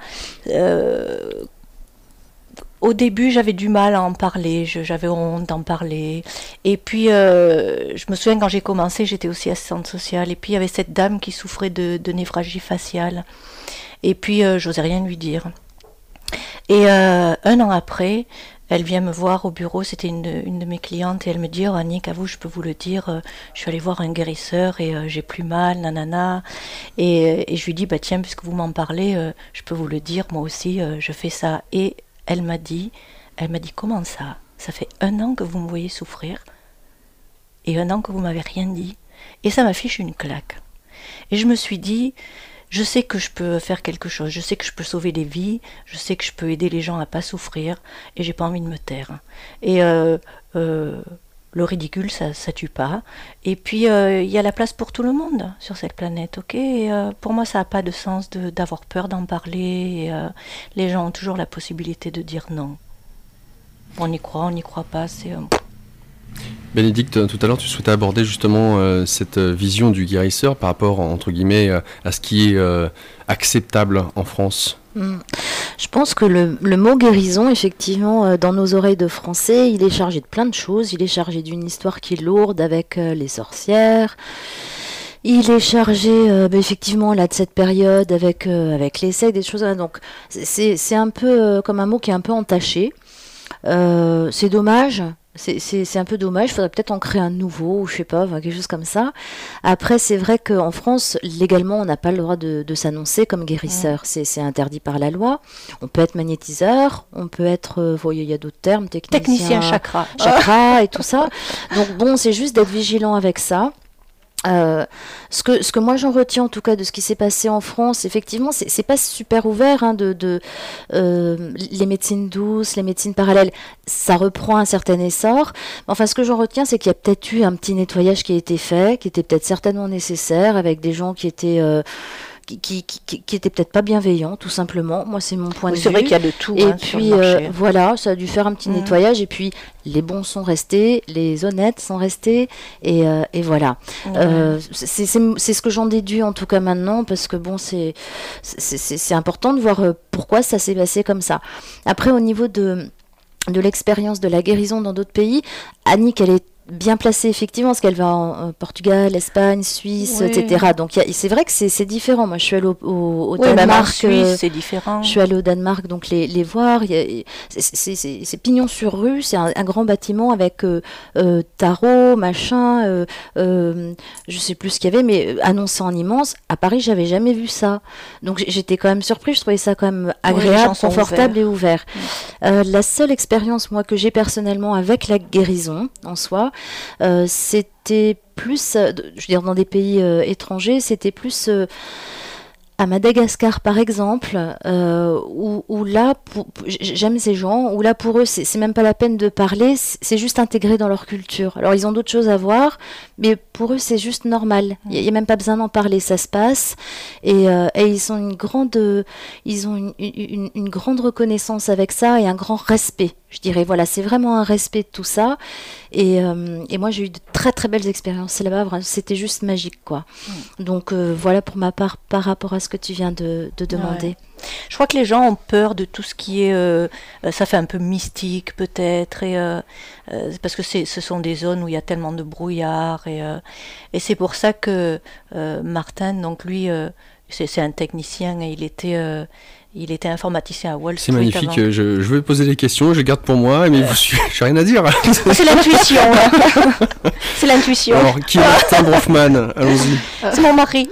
[SPEAKER 2] au début, j'avais du mal à en parler, j'avais honte d'en parler. Et puis, je me souviens quand j'ai commencé, j'étais aussi assistante sociale. Et puis, il y avait cette dame qui souffrait de névralgie faciale. Et puis, j'osais rien lui dire. Et 1 an après, elle vient me voir au bureau, c'était une de mes clientes, et elle me dit « Oh Annick, à vous, je peux vous le dire, je suis allée voir un guérisseur et j'ai plus mal, nanana. » Et je lui dis « Bah tiens, puisque vous m'en parlez, je peux vous le dire, moi aussi, je fais ça. » Et elle m'a dit « Comment ça? Ça fait 1 an que vous me voyez souffrir et 1 an que vous m'avez rien dit. » Et ça m'a fichu une claque. Et je me suis dit... Je sais que je peux faire quelque chose, je sais que je peux sauver des vies, je sais que je peux aider les gens à pas souffrir, et j'ai pas envie de me taire. Et le ridicule, ça tue pas. Et puis, il y a la place pour tout le monde sur cette planète, ok? Et, pour moi, ça n'a pas de sens d'avoir peur d'en parler. Et, les gens ont toujours la possibilité de dire non. On y croit, on n'y croit pas, c'est...
[SPEAKER 1] Bénédicte, tout à l'heure, tu souhaitais aborder justement cette vision du guérisseur par rapport, entre guillemets, à ce qui est acceptable en France.
[SPEAKER 3] Je pense que le mot guérison, effectivement, dans nos oreilles de français, il est chargé de plein de choses. Il est chargé d'une histoire qui est lourde avec les sorcières. Il est chargé, effectivement, là, de cette période avec les sectes, des choses. Donc, c'est un peu comme un mot qui est un peu entaché. C'est dommage. C'est un peu dommage, il faudrait peut-être en créer un nouveau, ou je sais pas, enfin, quelque chose comme ça. Après, c'est vrai qu'en France, légalement, on n'a pas le droit de s'annoncer comme guérisseur. C'est interdit par la loi. On peut être magnétiseur, on peut être, il y a d'autres termes,
[SPEAKER 2] technicien chakra
[SPEAKER 3] et tout ça. Donc bon, c'est juste d'être vigilant avec ça. Ce que moi j'en retiens en tout cas de ce qui s'est passé en France, effectivement, c'est pas super ouvert hein, les médecines douces, les médecines parallèles, ça reprend un certain essor. Enfin, ce que j'en retiens, c'est qu'il y a peut-être eu un petit nettoyage qui a été fait, qui était peut-être certainement nécessaire, avec des gens qui étaient qui était peut-être pas bienveillant, tout simplement. Moi, c'est mon point de vue.
[SPEAKER 2] C'est vrai qu'il y a de tout.
[SPEAKER 3] Et
[SPEAKER 2] hein,
[SPEAKER 3] puis,
[SPEAKER 2] sur le marché.
[SPEAKER 3] voilà, ça a dû faire un petit nettoyage. Et puis, les bons sont restés, les honnêtes sont restés. Et voilà. C'est ce que j'en déduis, en tout cas maintenant, parce que bon, c'est important de voir pourquoi ça s'est passé comme ça. Après, au niveau de l'expérience de la guérison dans d'autres pays, Annick, elle est bien placée effectivement parce qu'elle va en Portugal, Espagne, Suisse, etc. Donc c'est vrai que c'est différent. Moi je suis allée au Danemark,
[SPEAKER 2] même en Suisse c'est différent.
[SPEAKER 3] Je suis allée au Danemark donc les voir. C'est pignon sur rue, c'est un grand bâtiment avec tarot, machin, je sais plus ce qu'il y avait, mais annoncé en immense. À Paris j'avais jamais vu ça, donc j'étais quand même surprise. Je trouvais ça quand même agréable, confortable et ouvert. La seule expérience moi que j'ai personnellement avec la guérison en soi, c'était plus, je veux dire dans des pays étrangers, c'était plus à Madagascar par exemple, où là, j'aime ces gens, où là pour eux c'est même pas la peine de parler, c'est juste intégré dans leur culture. Alors ils ont d'autres choses à voir, mais pour eux c'est juste normal. Il y a même pas besoin d'en parler, ça se passe. Et ils ont une grande reconnaissance avec ça et un grand respect. Je dirais, voilà, c'est vraiment un respect de tout ça. Et moi, j'ai eu de très très belles expériences là-bas. C'était juste magique, quoi. Donc voilà pour ma part, par rapport à ce que tu viens de demander.
[SPEAKER 2] Ouais. Je crois que les gens ont peur de tout ce qui est, ça fait un peu mystique peut-être, et parce que ce sont des zones où il y a tellement de brouillard, et c'est pour ça que Martin, donc lui, c'est un technicien, et il était informaticien à Wall Street.
[SPEAKER 1] C'est magnifique, je vais poser des questions, je garde pour moi, mais j'ai rien à dire.
[SPEAKER 2] C'est l'intuition. C'est l'intuition.
[SPEAKER 1] Alors, qui est Martin Brofman? Allons-y.
[SPEAKER 2] C'est mon mari.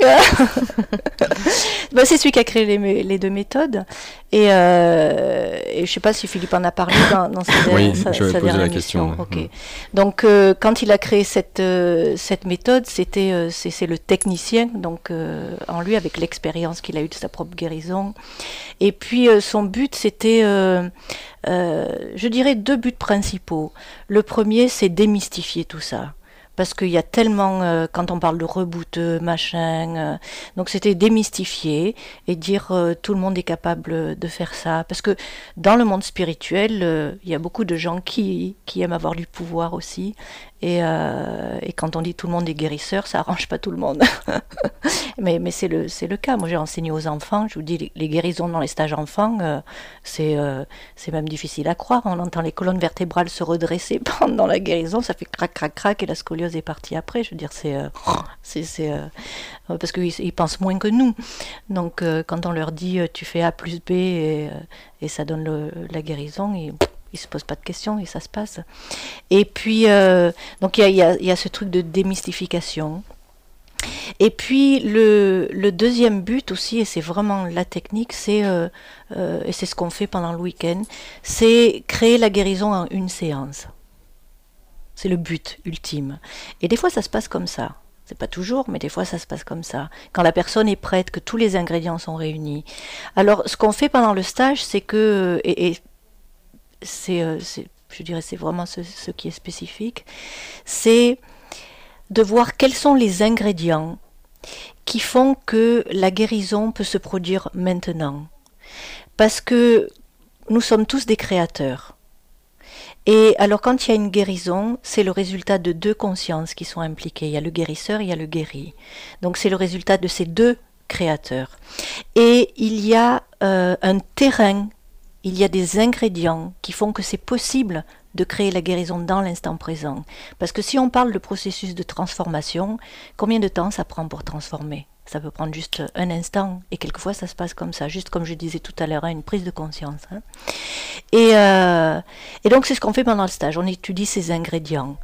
[SPEAKER 2] C'est celui qui a créé les deux méthodes. Et je ne sais pas si Philippe en a parlé dans sa dernière
[SPEAKER 1] la
[SPEAKER 2] émission.
[SPEAKER 1] Question.
[SPEAKER 2] Okay. Donc, quand il a créé cette méthode, c'est le technicien, donc en lui, avec l'expérience qu'il a eue de sa propre guérison. Et puis, son but, c'était, je dirais, 2 buts principaux. Le premier, c'est démystifier tout ça. Parce qu'il y a tellement, quand on parle de rebouteux, machin, donc c'était démystifier et dire tout le monde est capable de faire ça. Parce que dans le monde spirituel, il y a beaucoup de gens qui aiment avoir du pouvoir aussi. Et quand on dit tout le monde est guérisseur, ça arrange pas tout le monde. mais c'est le cas. Moi, j'ai enseigné aux enfants. Je vous dis, les guérisons dans les stages enfants, c'est même difficile à croire. On entend les colonnes vertébrales se redresser pendant la guérison. Ça fait crac, crac, crac, et la scoliose est partie après. Je veux dire, parce qu'ils pensent moins que nous. Donc, quand on leur dit, tu fais A plus B et ça donne la guérison, ils ne se posent pas de questions et ça se passe. Et puis, donc il y a ce truc de démystification. Et puis, le deuxième but aussi, et c'est vraiment la technique, et c'est ce qu'on fait pendant le week-end, c'est créer la guérison en une séance. C'est le but ultime. Et des fois, ça se passe comme ça. C'est pas toujours, mais des fois ça se passe comme ça. Quand la personne est prête, que tous les ingrédients sont réunis. Alors, ce qu'on fait pendant le stage, c'est que... je dirais c'est vraiment ce qui est spécifique, c'est de voir quels sont les ingrédients qui font que la guérison peut se produire maintenant. Parce que nous sommes tous des créateurs. Et alors quand il y a une guérison, c'est le résultat de deux consciences qui sont impliquées. Il y a le guérisseur, il y a le guéri. Donc c'est le résultat de ces deux créateurs. Et il y a un terrain, il y a des ingrédients qui font que c'est possible de créer la guérison dans l'instant présent. Parce que si on parle de processus de transformation, combien de temps ça prend pour transformer ? Ça peut prendre juste un instant, et quelquefois ça se passe comme ça, juste comme je disais tout à l'heure, une prise de conscience. Et donc c'est ce qu'on fait pendant le stage, on étudie ces ingrédients.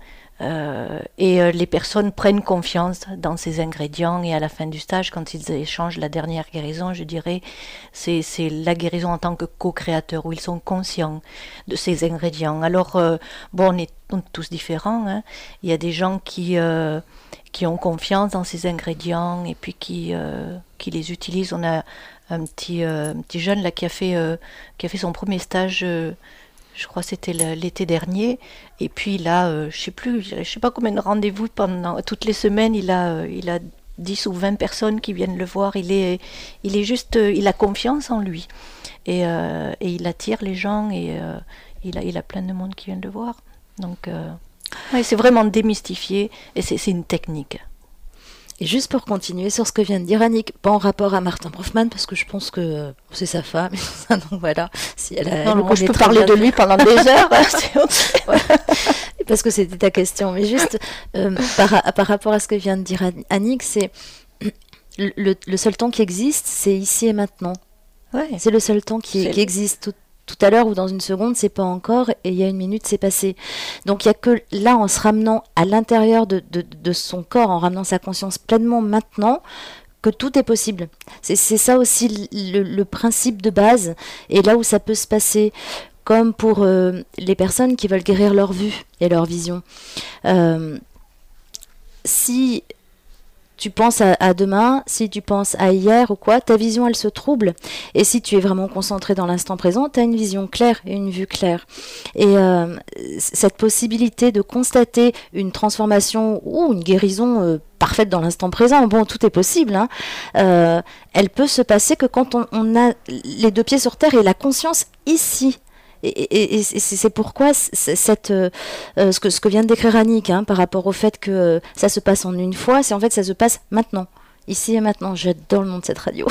[SPEAKER 2] Les personnes prennent confiance dans ces ingrédients, et à la fin du stage, quand ils échangent la dernière guérison, je dirais, c'est la guérison en tant que co-créateur, où ils sont conscients de ces ingrédients. Alors, on est tous différents, Il y a des gens qui ont confiance dans ces ingrédients et puis qui les utilisent. On a un petit jeune là qui a fait son premier stage, je crois que c'était l'été dernier, et puis là, je sais pas combien de rendez-vous pendant toutes les semaines, il a 10 ou 20 personnes qui viennent le voir. Il est juste, il a confiance en lui et il attire les gens, et il a plein de monde qui vient le voir. Donc c'est vraiment démystifié, et c'est une technique.
[SPEAKER 3] Et juste pour continuer sur ce que vient de dire Annick, pas en rapport à Martin Brofman, parce que je pense que c'est sa femme, et tout ça, donc voilà. Si
[SPEAKER 2] je peux parler de lui pendant des heures.
[SPEAKER 3] Parce que c'était ta question, mais juste par rapport à ce que vient de dire Annick, c'est le seul temps qui existe, c'est ici et maintenant.
[SPEAKER 2] Ouais.
[SPEAKER 3] C'est le seul temps qui existe. Tout à l'heure ou dans une seconde, c'est pas encore, et il y a une minute, c'est passé. Donc il y a que là, en se ramenant à l'intérieur de son corps, en ramenant sa conscience pleinement maintenant, que tout est possible. C'est ça aussi le principe de base, et là où ça peut se passer, comme pour les personnes qui veulent guérir leur vue et leur vision. Si tu penses à demain, si tu penses à hier ou quoi, ta vision elle se trouble. Et si tu es vraiment concentré dans l'instant présent, tu as une vision claire et une vue claire. Et cette possibilité de constater une transformation ou une guérison parfaite dans l'instant présent, bon, tout est possible, elle peut se passer que quand on a les deux pieds sur terre et la conscience ici. Et c'est pourquoi ce que vient de décrire Annick, par rapport au fait que ça se passe en une fois, c'est en fait ça se passe maintenant, ici et maintenant. J'adore le nom de cette radio.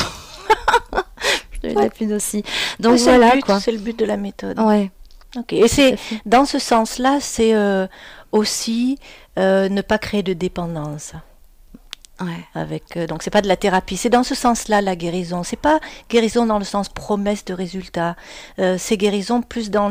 [SPEAKER 3] Je la plus aussi. Donc voilà,
[SPEAKER 2] c'est le but de la méthode.
[SPEAKER 3] Ouais.
[SPEAKER 2] Ok. Et c'est dans ce sens-là, c'est aussi ne pas créer de dépendance.
[SPEAKER 3] Ouais.
[SPEAKER 2] Donc c'est pas de la thérapie, c'est dans ce sens-là la guérison. C'est pas guérison dans le sens promesse de résultat. C'est guérison plus dans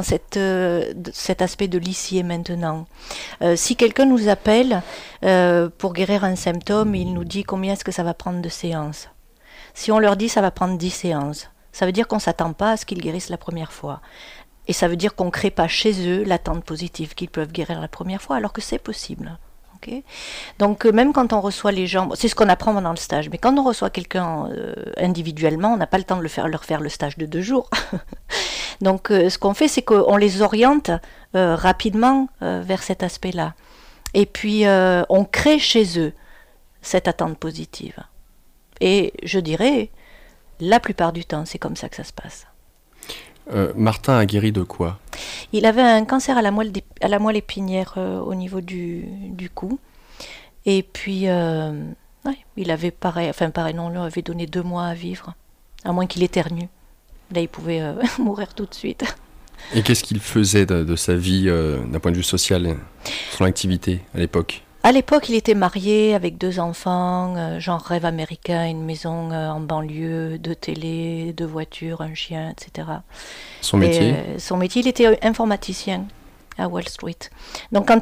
[SPEAKER 2] cet aspect de l'ici et maintenant. Si quelqu'un nous appelle pour guérir un symptôme, il nous dit combien est-ce que ça va prendre de séances. Si on leur dit ça va prendre 10 séances, ça veut dire qu'on s'attend pas à ce qu'ils guérissent la première fois. Et ça veut dire qu'on crée pas chez eux l'attente positive qu'ils peuvent guérir la première fois, alors que c'est possible. Okay. Donc même quand on reçoit les gens, c'est ce qu'on apprend pendant le stage, mais quand on reçoit quelqu'un individuellement, on n'a pas le temps de leur faire le stage de 2 jours. Donc ce qu'on fait, c'est qu'on les oriente rapidement vers cet aspect-là. Et puis on crée chez eux cette attente positive. Et je dirais, la plupart du temps, c'est comme ça que ça se passe.
[SPEAKER 1] Martin a guéri de quoi ?
[SPEAKER 2] Il avait un cancer à la moelle épinière au niveau du cou. Et puis, il avait pareil, non, on lui avait donné 2 mois à vivre, à moins qu'il éternue. Là, il pouvait mourir tout de suite.
[SPEAKER 1] Et qu'est-ce qu'il faisait de sa vie d'un point de vue social, son activité à l'époque ?
[SPEAKER 2] À l'époque, il était marié avec 2 enfants, genre rêve américain, une maison en banlieue, 2 télés, 2 voitures, un chien, etc.
[SPEAKER 1] Son métier ?
[SPEAKER 2] Son métier, il était informaticien à Wall Street. Donc quand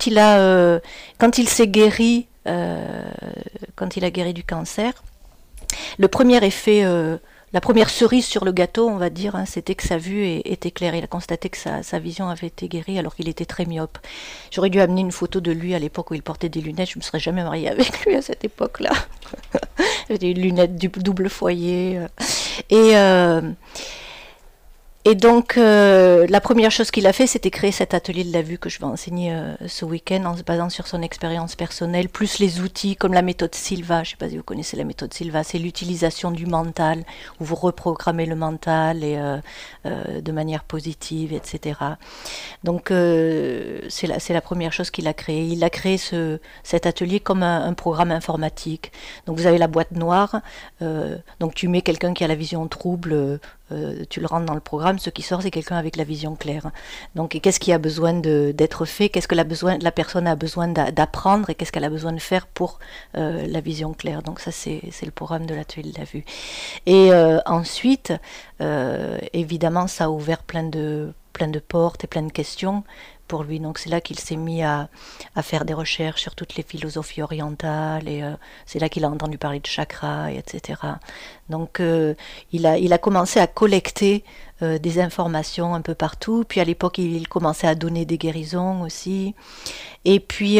[SPEAKER 2] il s'est guéri, quand il a guéri du cancer, le premier effet, la première cerise sur le gâteau, on va dire, c'était que sa vue était claire. Il a constaté que sa vision avait été guérie alors qu'il était très myope. J'aurais dû amener une photo de lui à l'époque où il portait des lunettes. Je ne me serais jamais mariée avec lui à cette époque-là. Des lunettes du double foyer. Et Et donc, la première chose qu'il a fait, c'était créer cet atelier de la vue que je vais enseigner ce week-end en se basant sur son expérience personnelle, plus les outils comme la méthode Silva. Je ne sais pas si vous connaissez la méthode Silva, c'est l'utilisation du mental, où vous reprogrammez le mental et, de manière positive, etc. Donc, c'est la première chose qu'il a créée. Il a créé cet atelier comme un programme informatique. Donc, vous avez la boîte noire, donc tu mets quelqu'un qui a la vision trouble, tu le rentres dans le programme, ce qui sort c'est quelqu'un avec la vision claire. Donc qu'est-ce qui a besoin d'être fait, qu'est-ce que la personne a besoin d'apprendre et qu'est-ce qu'elle a besoin de faire pour la vision claire. Donc ça c'est le programme de l'atelier de la vue. Et ensuite, évidemment ça a ouvert plein de portes et plein de questions pour lui. Donc c'est là qu'il s'est mis à faire des recherches sur toutes les philosophies orientales et c'est là qu'il a entendu parler de chakras, etc. Donc il a commencé à collecter des informations un peu partout. Puis à l'époque, il commençait à donner des guérisons aussi. Et puis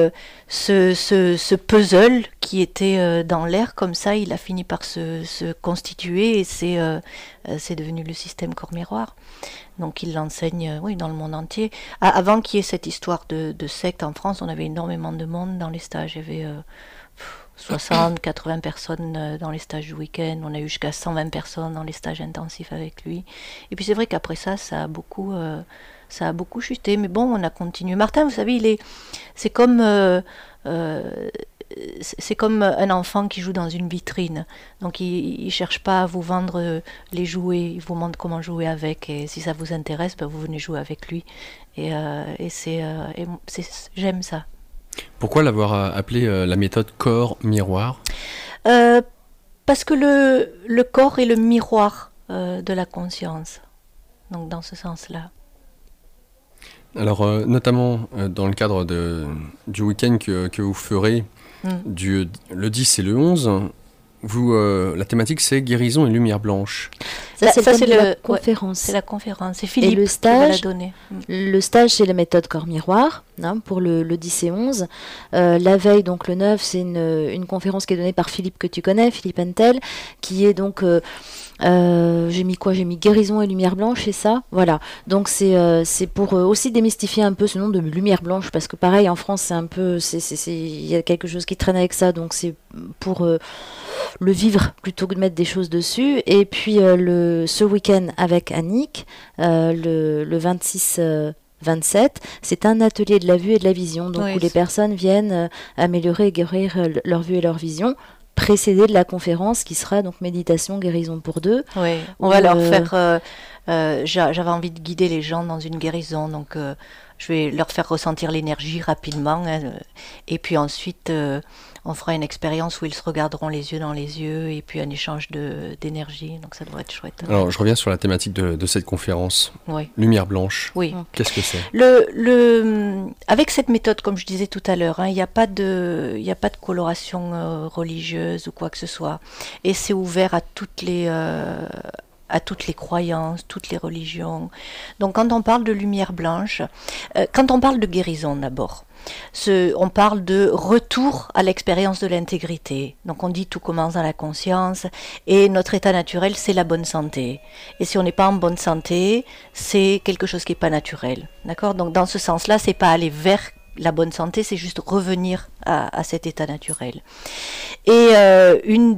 [SPEAKER 2] ce puzzle qui était dans l'air comme ça, il a fini par se constituer et c'est devenu le système corps-miroir. Donc il l'enseigne dans le monde entier. Avant qu'il y ait cette histoire de secte en France, on avait énormément de monde dans les stages. Il y avait 60, 80 personnes dans les stages du week-end. On a eu jusqu'à 120 personnes dans les stages intensifs avec lui. Et puis c'est vrai qu'après ça a beaucoup chuté. Mais bon, on a continué. Martin, vous savez, c'est comme un enfant qui joue dans une vitrine. Donc il cherche pas à vous vendre les jouets, il vous montre comment jouer avec. Et si ça vous intéresse, vous venez jouer avec lui. Et j'aime ça.
[SPEAKER 1] Pourquoi l'avoir appelé la méthode corps-miroir ?
[SPEAKER 2] Parce que le corps est le miroir de la conscience. Donc dans ce sens-là.
[SPEAKER 1] Alors, notamment dans le cadre du week-end que vous ferez, le 10 et le 11, la thématique c'est guérison et lumière blanche.
[SPEAKER 3] Ça c'est la conférence.
[SPEAKER 2] C'est la conférence. C'est Philippe
[SPEAKER 3] et le stage,
[SPEAKER 2] qui va la donner.
[SPEAKER 3] Le stage, c'est la méthode corps-miroir, pour le 10 et 11. La veille, donc le 9, c'est une conférence qui est donnée par Philippe que tu connais, Philippe Pentel, qui est donc... j'ai mis guérison et lumière blanche, c'est ça, voilà. Donc c'est pour aussi démystifier un peu ce nom de lumière blanche, parce que pareil en France c'est un peu, il y a quelque chose qui traîne avec ça, donc c'est pour le vivre plutôt que de mettre des choses dessus. Et puis ce week-end avec Annick, le 26 27, c'est un atelier de la vue et de la vision, donc où les personnes viennent améliorer et guérir leur vue et leur vision, précédé de la conférence qui sera donc méditation guérison pour deux.
[SPEAKER 2] Oui, on va leur faire... j'avais envie de guider les gens dans une guérison, donc je vais leur faire ressentir l'énergie rapidement, et puis ensuite on fera une expérience où ils se regarderont les yeux dans les yeux, et puis un échange d'énergie, donc ça devrait être chouette.
[SPEAKER 1] Alors je reviens sur la thématique de cette conférence.
[SPEAKER 2] Oui.
[SPEAKER 1] Lumière blanche.
[SPEAKER 2] Oui.
[SPEAKER 1] Qu'est-ce que c'est ?
[SPEAKER 2] Avec cette méthode, comme je disais tout à l'heure, il n'y a pas de coloration religieuse ou quoi que ce soit, et c'est ouvert à toutes les croyances, toutes les religions. Donc quand on parle de lumière blanche, quand on parle de guérison d'abord, on parle de retour à l'expérience de l'intégrité. Donc on dit tout commence dans la conscience et notre état naturel c'est la bonne santé. Et si on n'est pas en bonne santé, c'est quelque chose qui n'est pas naturel. D'accord ? Donc dans ce sens-là, c'est pas aller vers la bonne santé, c'est juste revenir à cet état naturel. Et un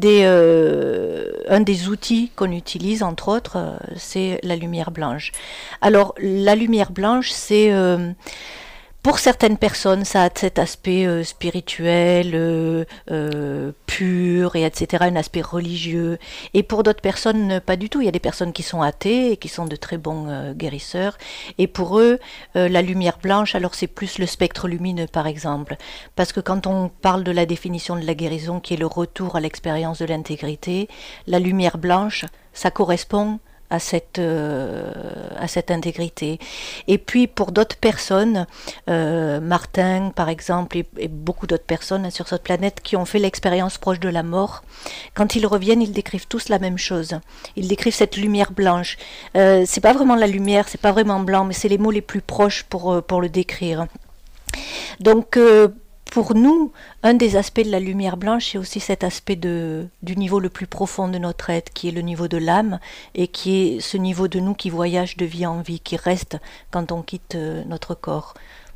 [SPEAKER 2] des outils qu'on utilise, entre autres, c'est la lumière blanche. Alors, la lumière blanche, c'est... pour certaines personnes, ça a cet aspect spirituel, pur, et etc., un aspect religieux. Et pour d'autres personnes, pas du tout. Il y a des personnes qui sont athées et qui sont de très bons guérisseurs. Et pour eux, la lumière blanche, alors c'est plus le spectre lumineux, par exemple. Parce que quand on parle de la définition de la guérison, qui est le retour à l'expérience de l'intégrité, la lumière blanche, ça correspond à cette intégrité. Et puis pour d'autres personnes, Martin par exemple et beaucoup d'autres personnes sur cette planète qui ont fait l'expérience proche de la mort, quand ils reviennent, ils décrivent tous la même chose. Ils décrivent cette lumière blanche. C'est pas vraiment la lumière, c'est pas vraiment blanc, mais c'est les mots les plus proches pour le décrire. Donc pour nous, un des aspects de la lumière blanche, c'est aussi cet aspect du niveau le plus profond de notre être, qui est le niveau de l'âme, et qui est ce niveau de nous qui voyage de vie en vie, qui reste quand on quitte notre corps.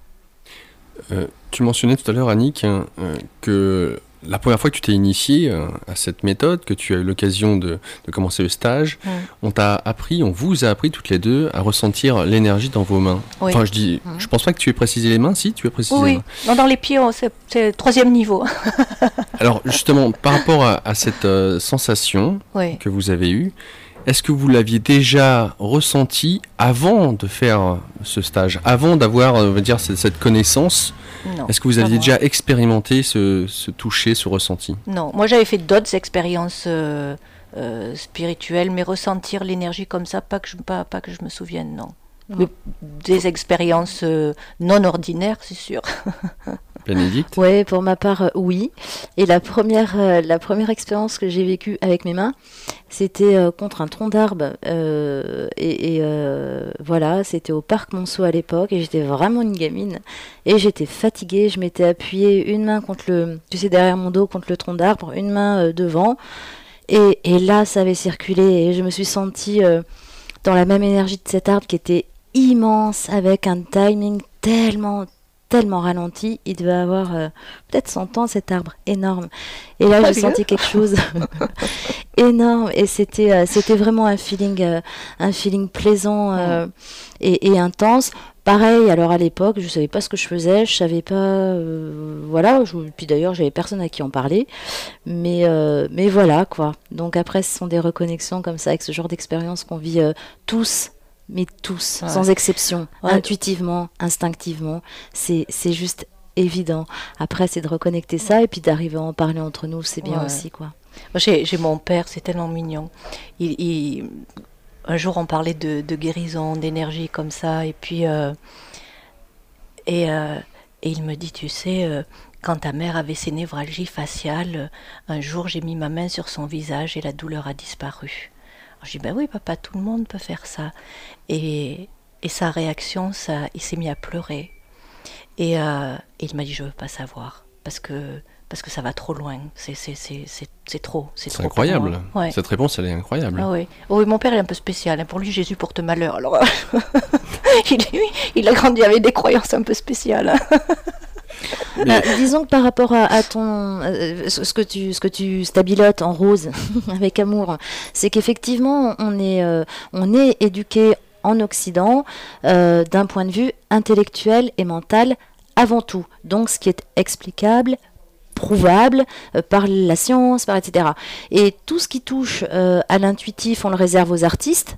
[SPEAKER 1] Tu mentionnais tout à l'heure, Annick, que la première fois que tu t'es initiée à cette méthode, que tu as eu l'occasion de commencer le stage, on vous a appris toutes les deux à ressentir l'énergie dans vos mains.
[SPEAKER 2] Oui.
[SPEAKER 1] Enfin, je pense pas que tu aies précisé les mains, si tu as précisé les mains.
[SPEAKER 2] Non, dans les pieds, c'est le 3e niveau.
[SPEAKER 1] Alors justement, par rapport à cette sensation que vous avez eue, est-ce que vous l'aviez déjà ressenti avant de faire ce stage, avant d'avoir, on va dire, cette connaissance?
[SPEAKER 2] Non.
[SPEAKER 1] Est-ce que vous aviez déjà expérimenté ce toucher, ce ressenti?
[SPEAKER 2] Non, moi j'avais fait d'autres expériences spirituelles, mais ressentir l'énergie comme ça, pas que je me souvienne, non. Mais des expériences non ordinaires, c'est sûr.
[SPEAKER 1] Bénédicte?
[SPEAKER 3] Oui, pour ma part, oui. Et la première expérience que j'ai vécue avec mes mains, c'était contre un tronc d'arbre. Voilà, c'était au parc Monceau à l'époque, et j'étais vraiment une gamine. Et j'étais fatiguée, je m'étais appuyée une main derrière mon dos, contre le tronc d'arbre, une main devant. Et là, ça avait circulé, et je me suis sentie dans la même énergie de cet arbre qui était immense, avec un timing tellement ralenti. Il devait avoir peut-être 100 ans, cet arbre, énorme. Et là, j'ai senti quelque chose énorme, et c'était vraiment un feeling plaisant et intense. Pareil, alors à l'époque, je savais pas ce que je faisais, je savais pas, puis d'ailleurs, j'avais personne à qui en parler, mais voilà, quoi. Donc après, ce sont des reconnexions comme ça, avec ce genre d'expérience qu'on vit tous, sans exception, intuitivement, instinctivement, c'est juste évident. Après, c'est de reconnecter ça, et puis d'arriver à en parler entre nous, c'est bien aussi, quoi.
[SPEAKER 2] Moi, j'ai mon père, c'est tellement mignon. Un jour, on parlait de guérison, d'énergie comme ça, et puis il me dit, tu sais, quand ta mère avait ses névralgies faciales, un jour, j'ai mis ma main sur son visage et la douleur a disparu. Alors, je dis, ben oui, papa, tout le monde peut faire ça. Et sa réaction, il s'est mis à pleurer. Et il m'a dit, je veux pas savoir, parce que ça va trop loin, c'est trop. C'est
[SPEAKER 1] incroyable.
[SPEAKER 2] Ouais.
[SPEAKER 1] Cette réponse, elle est incroyable.
[SPEAKER 2] Ah oui. Oui, mon père est un peu spécial. Pour lui, Jésus porte malheur. Alors, il a grandi avec des croyances un peu spéciales.
[SPEAKER 3] Disons que par rapport à ton ce que tu stabilotes en rose avec amour, c'est qu'effectivement on est éduqué en Occident d'un point de vue intellectuel et mental avant tout. Donc ce qui est explicable, prouvable par la science, etc. Et tout ce qui touche à l'intuitif, on le réserve aux artistes.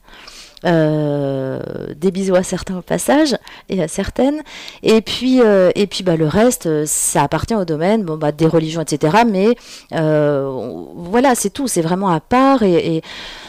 [SPEAKER 3] Des bisous à certains au passage et à certaines, et puis le reste, ça appartient au domaine des religions, etc. Mais voilà, c'est tout, c'est vraiment à part, et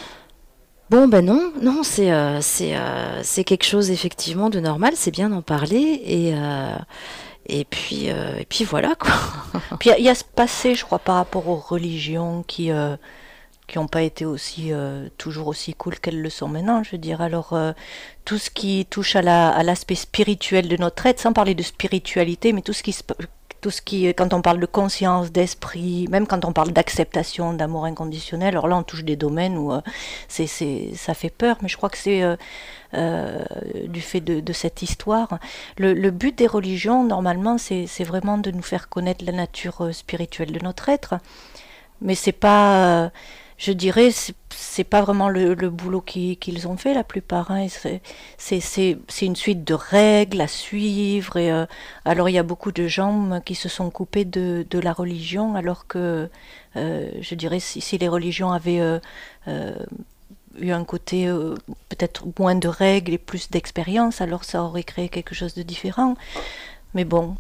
[SPEAKER 3] non, c'est quelque chose effectivement de normal, c'est bien d'en parler, et puis voilà, quoi.
[SPEAKER 2] Puis il y a ce passé, je crois, par rapport aux religions qui n'ont pas été toujours aussi cool qu'elles le sont maintenant, je veux dire. Alors, tout ce qui touche à l'aspect spirituel de notre être, sans parler de spiritualité, mais tout ce qui, quand on parle de conscience, d'esprit, même quand on parle d'acceptation, d'amour inconditionnel, alors là, on touche des domaines où ça fait peur, mais je crois que c'est du fait de cette histoire. Le but des religions, normalement, c'est vraiment de nous faire connaître la nature spirituelle de notre être, mais c'est pas... je dirais, c'est pas vraiment le boulot qu'ils ont fait, la plupart. Hein. C'est une suite de règles à suivre. Et, alors, il y a beaucoup de gens qui se sont coupés de la religion, alors que, je dirais, si les religions avaient eu un côté peut-être moins de règles et plus d'expérience, alors ça aurait créé quelque chose de différent. Mais bon...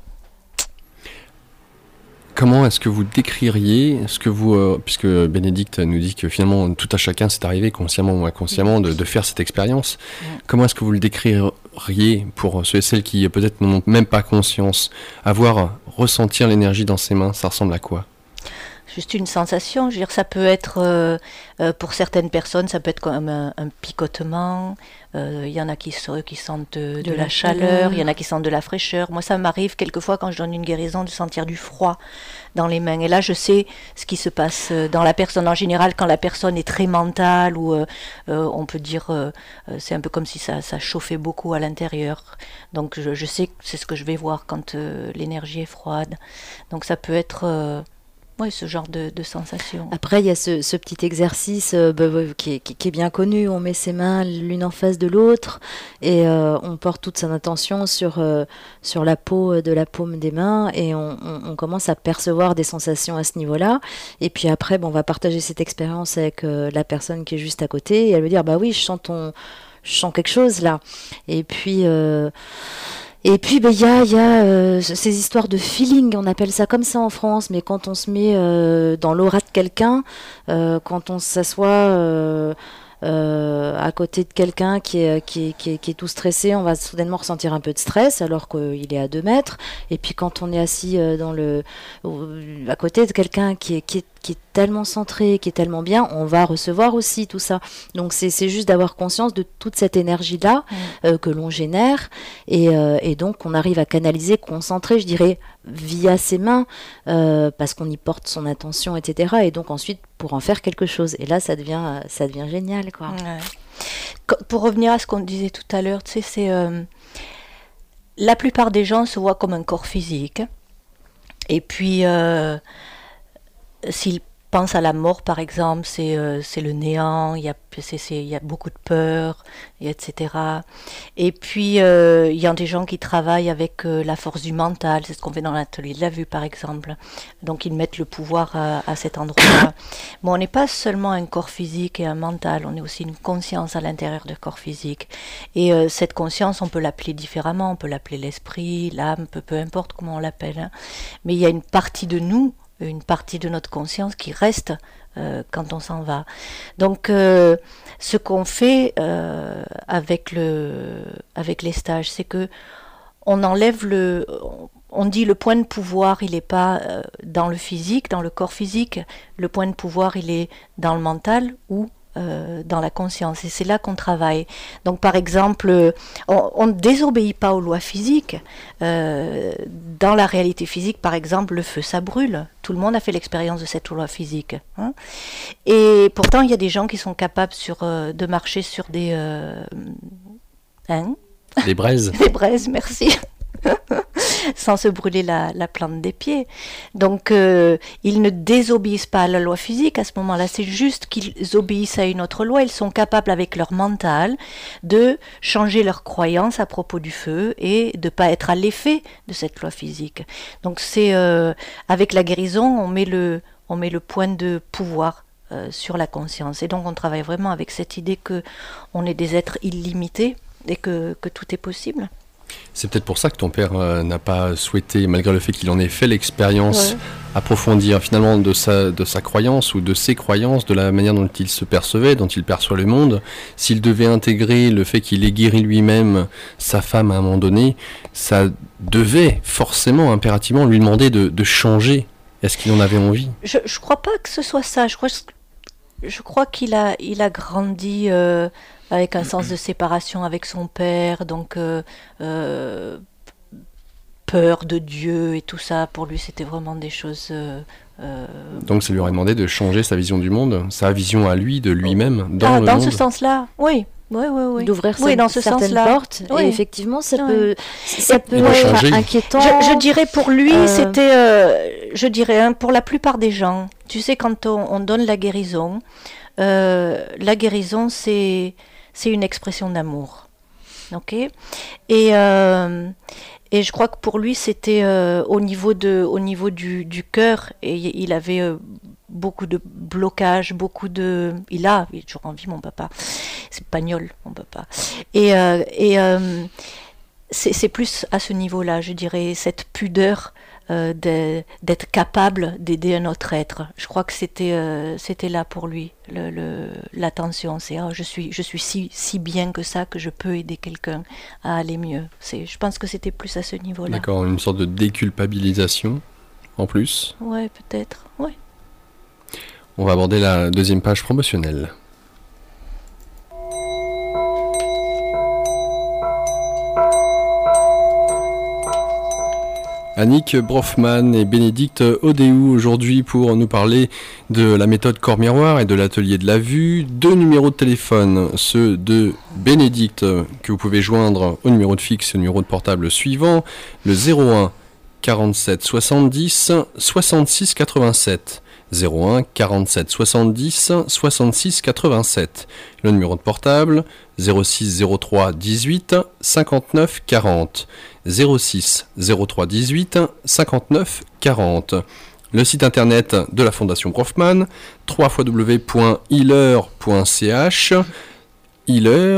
[SPEAKER 1] Comment est-ce que vous décririez puisque Bénédicte nous dit que finalement tout à chacun c'est arrivé consciemment ou inconsciemment de faire cette expérience, comment est-ce que vous le décririez pour ceux et celles qui peut-être n'ont même pas conscience, ressentir l'énergie dans ses mains, ça ressemble à quoi?
[SPEAKER 2] juste une sensation. Je veux dire, ça peut être, pour certaines personnes, ça peut être comme un picotement. Il y en a qui sentent de la chaleur, il y en a qui sentent de la fraîcheur. Moi, ça m'arrive quelquefois quand je donne une guérison de sentir du froid dans les mains. Et là, je sais ce qui se passe dans la personne. En général, quand la personne est très mentale, ou on peut dire, c'est un peu comme si ça chauffait beaucoup à l'intérieur. Donc, je sais que c'est ce que je vais voir quand l'énergie est froide. Donc, ça peut être... oui, ce genre de sensation.
[SPEAKER 3] Après, il y a ce petit exercice qui est bien connu. On met ses mains l'une en face de l'autre et on porte toute son attention sur la peau de la paume des mains et on commence à percevoir des sensations à ce niveau-là. Et puis après, on va partager cette expérience avec la personne qui est juste à côté et elle va dire, bah oui, je sens quelque chose là. Et puis... il y a ces histoires de feeling, on appelle ça comme ça en France, mais quand on se met dans l'aura de quelqu'un, quand on s'assoit à côté de quelqu'un qui est tout stressé, on va soudainement ressentir un peu de stress alors qu'il est à 2 mètres. Et puis quand on est assis à côté de quelqu'un qui est tellement centré, qui est tellement bien, on va recevoir aussi tout ça. Donc c'est juste d'avoir conscience de toute cette énergie-là que l'on génère et donc on arrive à canaliser, concentrer, je dirais, via ses mains parce qu'on y porte son attention, etc. Et donc ensuite pour en faire quelque chose. Et là, ça devient génial, quoi.
[SPEAKER 2] Ouais. Pour revenir à ce qu'on disait tout à l'heure, tu sais, c'est la plupart des gens se voient comme un corps physique. Et puis s'ils pensent à la mort, par exemple, c'est le néant, il y a beaucoup de peur, etc. Et puis, il y a des gens qui travaillent avec la force du mental, c'est ce qu'on fait dans l'atelier de la vue, par exemple. Donc, ils mettent le pouvoir à cet endroit-là. Bon, on n'est pas seulement un corps physique et un mental, on est aussi une conscience à l'intérieur du corps physique. Et cette conscience, on peut l'appeler différemment, on peut l'appeler l'esprit, l'âme, peu importe comment on l'appelle. Hein. Mais il y a une partie de nous, une partie de notre conscience qui reste quand on s'en va. Donc, ce qu'on fait avec les stages, c'est que on enlève on dit le point de pouvoir, il n'est pas dans le physique, dans le corps physique. Le point de pouvoir, il est dans le mental ou dans la conscience, et c'est là qu'on travaille. Donc par exemple, on ne désobéit pas aux lois physiques. Dans la réalité physique, par exemple, le feu, ça brûle. Tout le monde a fait l'expérience de cette loi physique. Hein. Et pourtant, il y a des gens qui sont capables de marcher sur des...
[SPEAKER 1] des braises.
[SPEAKER 2] Des braises, merci. Sans se brûler la plante des pieds. Donc, ils ne désobéissent pas à la loi physique à ce moment-là. C'est juste qu'ils obéissent à une autre loi. Ils sont capables, avec leur mental, de changer leur croyance à propos du feu et de ne pas être à l'effet de cette loi physique. Donc, c'est avec la guérison, on met le point de pouvoir sur la conscience. Et donc, on travaille vraiment avec cette idée que on est des êtres illimités et que tout est possible.
[SPEAKER 1] C'est peut-être pour ça que ton père n'a pas souhaité, malgré le fait qu'il en ait fait l'expérience, approfondir finalement de sa croyance ou de ses croyances, de la manière dont il se percevait, dont il perçoit le monde. S'il devait intégrer le fait qu'il ait guéri lui-même sa femme à un moment donné, ça devait forcément, impérativement, lui demander de changer. Est-ce qu'il en avait envie ?
[SPEAKER 2] Je ne crois pas que ce soit ça. Je crois qu'il a grandi... avec un sens de séparation avec son père, donc peur de Dieu et tout ça, pour lui c'était vraiment des choses...
[SPEAKER 1] Donc ça lui aurait demandé de changer sa vision du monde, sa vision à lui, de lui-même, dans le
[SPEAKER 2] monde. Dans ce sens-là, oui. Oui.
[SPEAKER 3] D'ouvrir
[SPEAKER 2] dans ce
[SPEAKER 3] certaines portes, et effectivement ça peut
[SPEAKER 1] être
[SPEAKER 3] inquiétant.
[SPEAKER 2] Je dirais pour lui, c'était, pour la plupart des gens, tu sais, quand on donne la guérison c'est une expression d'amour, ok. Et je crois que pour lui c'était au niveau du cœur, et il avait beaucoup de blocages, il est toujours en vie, mon papa, c'est Pagnol, mon papa, et c'est plus à ce niveau-là, je dirais, cette pudeur d'être capable d'aider un autre être. Je crois que c'était là pour lui l'attention. C'est je suis si bien que ça que je peux aider quelqu'un à aller mieux. Je pense que c'était plus à ce niveau-là.
[SPEAKER 1] D'accord, une sorte de déculpabilisation en plus.
[SPEAKER 2] Ouais, peut-être. Ouais.
[SPEAKER 1] On va aborder la deuxième page promotionnelle. Annick Brofman et Bénédicte Odéou aujourd'hui pour nous parler de la méthode corps-miroir et de l'atelier de la vue. 2 numéros de téléphone, ceux de Bénédicte que vous pouvez joindre au numéro de fixe et au numéro de portable suivant, le 01 47 70 66 87. 01 47 70 66 87. Le numéro de portable 06 03 18 59 40. 06 03 18 59 40. Le site internet de la Fondation Brofman, www.healer.ch, healer,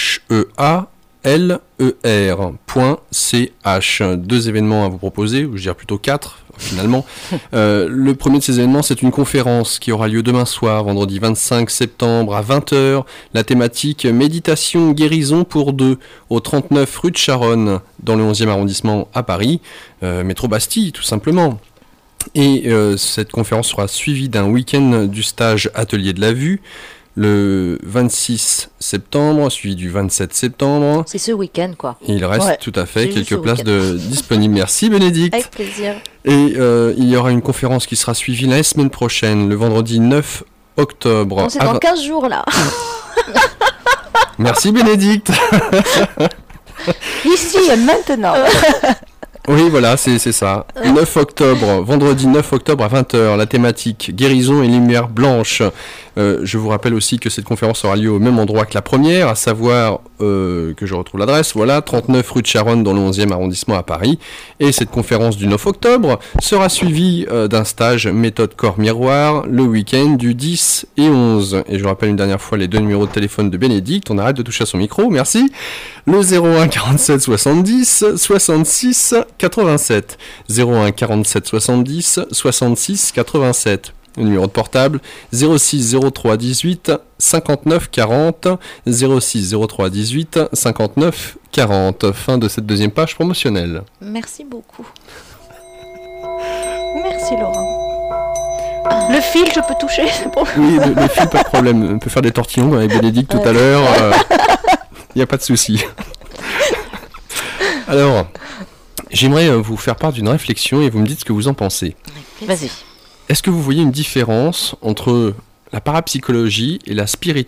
[SPEAKER 1] H-E-A-L-E-R.ch. 2 événements à vous proposer, ou je dirais plutôt 4 finalement. Le premier de ces événements, c'est une conférence qui aura lieu demain soir, vendredi 25 septembre à 20h. La thématique méditation guérison pour 2 au 39 rue de Charonne dans le 11e arrondissement à Paris, métro Bastille tout simplement. Et cette conférence sera suivie d'un week-end du stage Atelier de la Vue, le 26 septembre, suivi du 27 septembre.
[SPEAKER 3] C'est ce week-end, quoi.
[SPEAKER 1] Et il reste tout à fait quelques places disponibles. Merci Bénédicte.
[SPEAKER 3] Avec plaisir.
[SPEAKER 1] Et il y aura une conférence qui sera suivie la semaine prochaine, le vendredi 9 octobre.
[SPEAKER 3] Bon, c'est dans 15 jours, là.
[SPEAKER 1] Merci Bénédicte.
[SPEAKER 2] Ici et maintenant.
[SPEAKER 1] Oui, voilà, c'est ça. 9 octobre, vendredi 9 octobre à 20h, la thématique guérison et lumière blanche. Je vous rappelle aussi que cette conférence aura lieu au même endroit que la première, à savoir que je retrouve l'adresse, voilà, 39 rue de Charonne dans le 11e arrondissement à Paris. Et cette conférence du 9 octobre sera suivie d'un stage méthode corps miroir le week-end du 10 et 11. Et je vous rappelle une dernière fois les 2 numéros de téléphone de Bénédicte. On arrête de toucher à son micro, merci. Le 01 47 70 66 87. 01 47 70 66 87. Le numéro de portable 06 03 18 59 40. 06 03 18 59 40. Fin de cette deuxième page promotionnelle.
[SPEAKER 3] Merci beaucoup.
[SPEAKER 2] Merci Laurent. Le fil, je peux toucher, c'est bon.
[SPEAKER 1] Oui, le fil, pas de problème. On peut faire des tortillons avec Bénédicte tout à l'heure. Il n'y a pas de souci. Alors, j'aimerais vous faire part d'une réflexion et vous me dites ce que vous en pensez.
[SPEAKER 2] Vas-y.
[SPEAKER 1] Est-ce que vous voyez une différence entre la parapsychologie et la spiritualité ?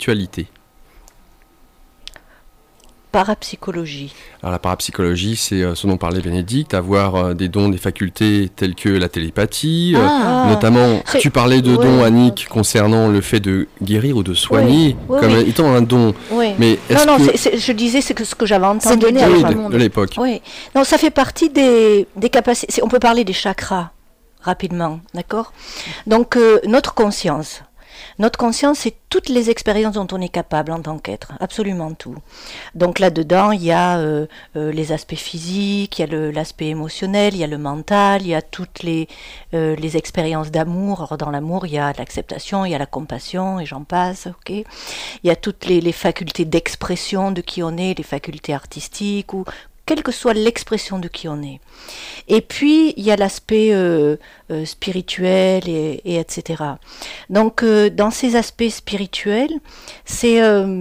[SPEAKER 2] Parapsychologie.
[SPEAKER 1] Alors la parapsychologie, c'est ce dont parlait Bénédicte, avoir des dons, des facultés telles que la télépathie. Notamment, tu parlais de dons, Annick, concernant le fait de guérir ou de soigner, comme étant un don.
[SPEAKER 2] Oui.
[SPEAKER 1] Mais
[SPEAKER 2] je disais, c'est ce que j'avais entendu.
[SPEAKER 3] C'est donné à
[SPEAKER 1] de l'époque.
[SPEAKER 2] Oui. Non, ça fait partie des capacités. On peut parler des chakras rapidement, d'accord ? Donc, notre conscience, c'est toutes les expériences dont on est capable en tant qu'être, absolument tout. Donc là-dedans, il y a les aspects physiques, il y a l'aspect émotionnel, il y a le mental, il y a toutes les expériences d'amour. Alors dans l'amour, il y a l'acceptation, il y a la compassion, et j'en passe, ok. Il y a toutes les facultés d'expression de qui on est, les facultés artistiques, ou quelle que soit l'expression de qui on est. Et puis, il y a l'aspect spirituel, et etc. Donc, dans ces aspects spirituels, c'est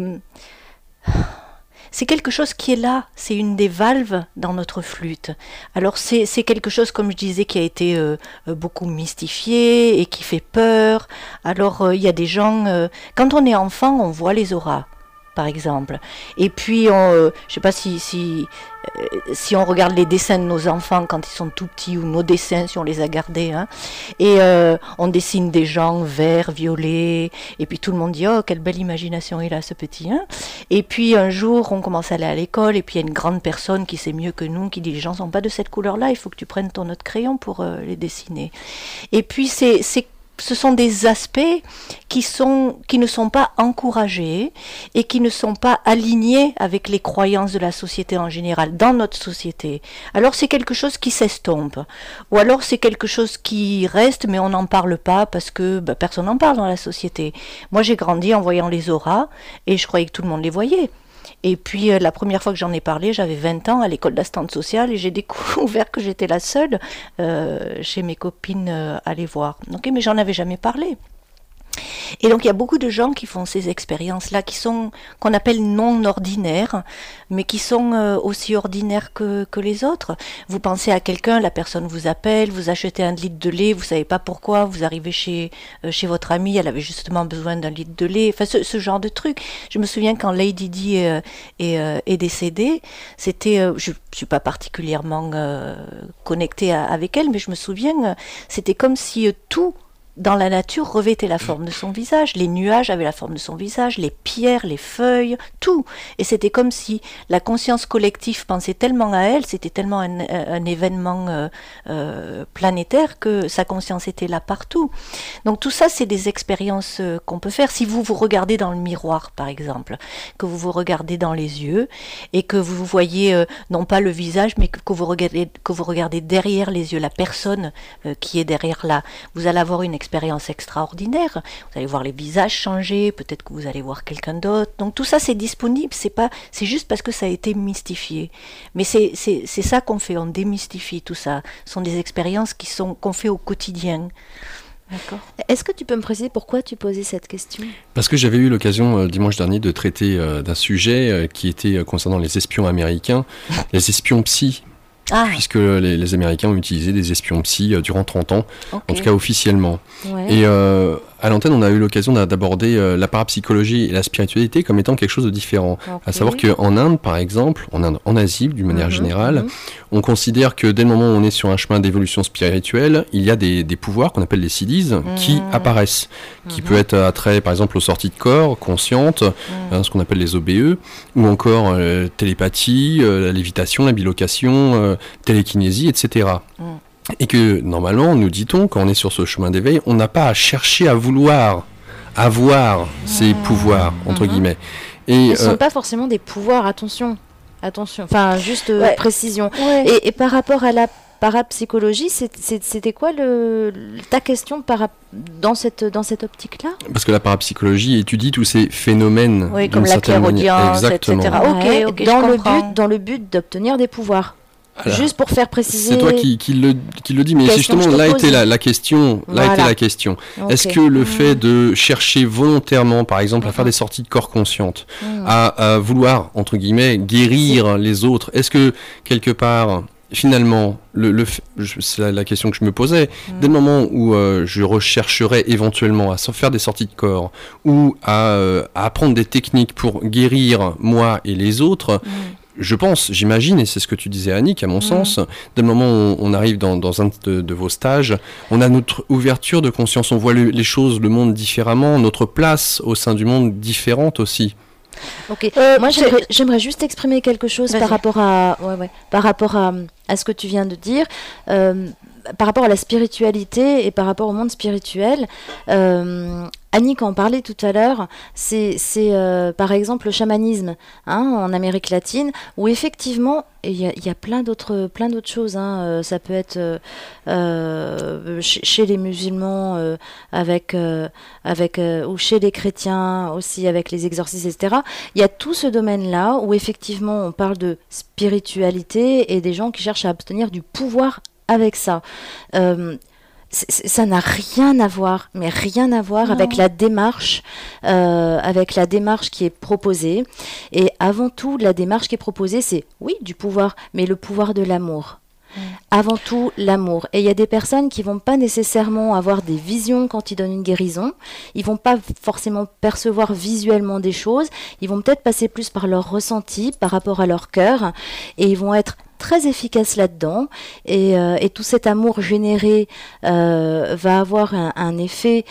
[SPEAKER 2] quelque chose qui est là, c'est une des valves dans notre flûte. Alors, c'est quelque chose, comme je disais, qui a été beaucoup mystifié et qui fait peur. Alors, il y a des gens... quand on est enfant, on voit les auras, par exemple. Et puis, je ne sais pas si on regarde les dessins de nos enfants quand ils sont tout petits, ou nos dessins si on les a gardés, hein, et on dessine des gens verts, violets, et puis tout le monde dit « Oh, quelle belle imagination il a ce petit hein !» Et puis un jour, on commence à aller à l'école, et puis il y a une grande personne qui sait mieux que nous, qui dit « Les gens ne sont pas de cette couleur-là, il faut que tu prennes ton autre crayon pour les dessiner. » Et puis ce sont des aspects qui ne sont pas encouragés et qui ne sont pas alignés avec les croyances de la société en général, dans notre société. Alors c'est quelque chose qui s'estompe, ou alors c'est quelque chose qui reste mais on n'en parle pas parce que personne n'en parle dans la société. Moi j'ai grandi en voyant les auras et je croyais que tout le monde les voyait. Et puis la première fois que j'en ai parlé, j'avais 20 ans à l'école d'assistante sociale et j'ai découvert que j'étais la seule chez mes copines à les voir. Okay, mais j'en avais jamais parlé. Et donc il y a beaucoup de gens qui font ces expériences-là, qu'on appelle non ordinaires, mais qui sont aussi ordinaires que les autres. Vous pensez à quelqu'un, la personne vous appelle, vous achetez 1 litre de lait, vous savez pas pourquoi, vous arrivez chez votre amie, elle avait justement besoin d'1 litre de lait, enfin ce genre de truc. Je me souviens quand Lady Di est décédée, c'était, je suis pas particulièrement connectée avec elle, mais je me souviens, c'était comme si tout dans la nature revêtait la forme de son visage, les nuages avaient la forme de son visage, les pierres, les feuilles, tout. Et c'était comme si la conscience collective pensait tellement à elle, c'était tellement un événement planétaire que sa conscience était là partout. Donc tout ça, c'est des expériences qu'on peut faire. Si vous vous regardez dans le miroir, par exemple, que vous vous regardez dans les yeux et que vous voyez non pas le visage, mais que vous regardez derrière les yeux, la personne qui est derrière là, vous allez avoir une expérience extraordinaire. Vous allez voir les visages changer, peut-être que vous allez voir quelqu'un d'autre. Donc tout ça c'est disponible, c'est juste parce que ça a été mystifié. Mais c'est ça qu'on fait, on démystifie tout ça. Ce sont des expériences qu'on fait au quotidien.
[SPEAKER 3] D'accord. Est-ce que tu peux me préciser pourquoi tu posais cette question ?
[SPEAKER 1] Parce que j'avais eu l'occasion dimanche dernier de traiter d'un sujet qui était concernant les espions américains, les espions psy. Puisque les Américains ont utilisé des espions psy durant 30 ans, en tout cas officiellement. Ouais. Et à l'antenne, on a eu l'occasion d'aborder la parapsychologie et la spiritualité comme étant quelque chose de différent. À savoir qu'en Inde, par exemple, en Asie, d'une manière générale, on considère que dès le moment où on est sur un chemin d'évolution spirituelle, il y a des pouvoirs qu'on appelle les siddhis qui apparaissent, qui peut être attrait, par exemple, aux sorties de corps conscientes, ce qu'on appelle les OBE, ou encore télépathie, la lévitation, la bilocation, télékinésie, etc. Et que, normalement, nous dit-on, quand on est sur ce chemin d'éveil, on n'a pas à chercher à vouloir avoir ces pouvoirs, entre guillemets. Et,
[SPEAKER 3] ils ne sont pas forcément des pouvoirs, attention, enfin, juste précision. Ouais. Et par rapport à la parapsychologie, c'était quoi ta question dans cette optique-là ?
[SPEAKER 1] Parce que la parapsychologie étudie tous ces phénomènes.
[SPEAKER 2] Oui, comme la clairaudience, etc.
[SPEAKER 3] Okay, dans le but d'obtenir des pouvoirs. Alors, juste pour faire préciser.
[SPEAKER 1] C'est toi qui le dis, mais justement là était la question. Là était la question. Okay. Est-ce que le fait de chercher volontairement, par exemple, à faire des sorties de corps conscientes, à vouloir entre guillemets guérir les autres, est-ce que quelque part finalement, c'est la question que je me posais, dès le moment où je rechercherais éventuellement à faire des sorties de corps ou à apprendre des techniques pour guérir moi et les autres, je pense, j'imagine, et c'est ce que tu disais Annick, à mon sens, dès le moment où on arrive dans un de vos stages, on a notre ouverture de conscience, on voit les choses, le monde différemment, notre place au sein du monde différente aussi.
[SPEAKER 3] Ok, moi j'aimerais juste exprimer quelque chose par rapport à ce que tu viens de dire, par rapport à la spiritualité et par rapport au monde spirituel. Annick en parlait tout à l'heure, c'est par exemple le chamanisme en Amérique latine, où effectivement il y a plein d'autres choses. Ça peut être chez les musulmans ou chez les chrétiens aussi avec les exorcismes, etc. Il y a tout ce domaine-là où effectivement on parle de spiritualité et des gens qui cherchent à obtenir du pouvoir avec ça. Ça n'a rien à voir avec la démarche qui est proposée. Et avant tout, la démarche qui est proposée, c'est oui, du pouvoir, mais le pouvoir de l'amour. Avant tout, l'amour. Et il y a des personnes qui vont pas nécessairement avoir des visions quand ils donnent une guérison. Ils vont pas forcément percevoir visuellement des choses. Ils vont peut-être passer plus par leur ressenti, par rapport à leur cœur. Et ils vont être très efficace là-dedans et tout cet amour généré va avoir un effet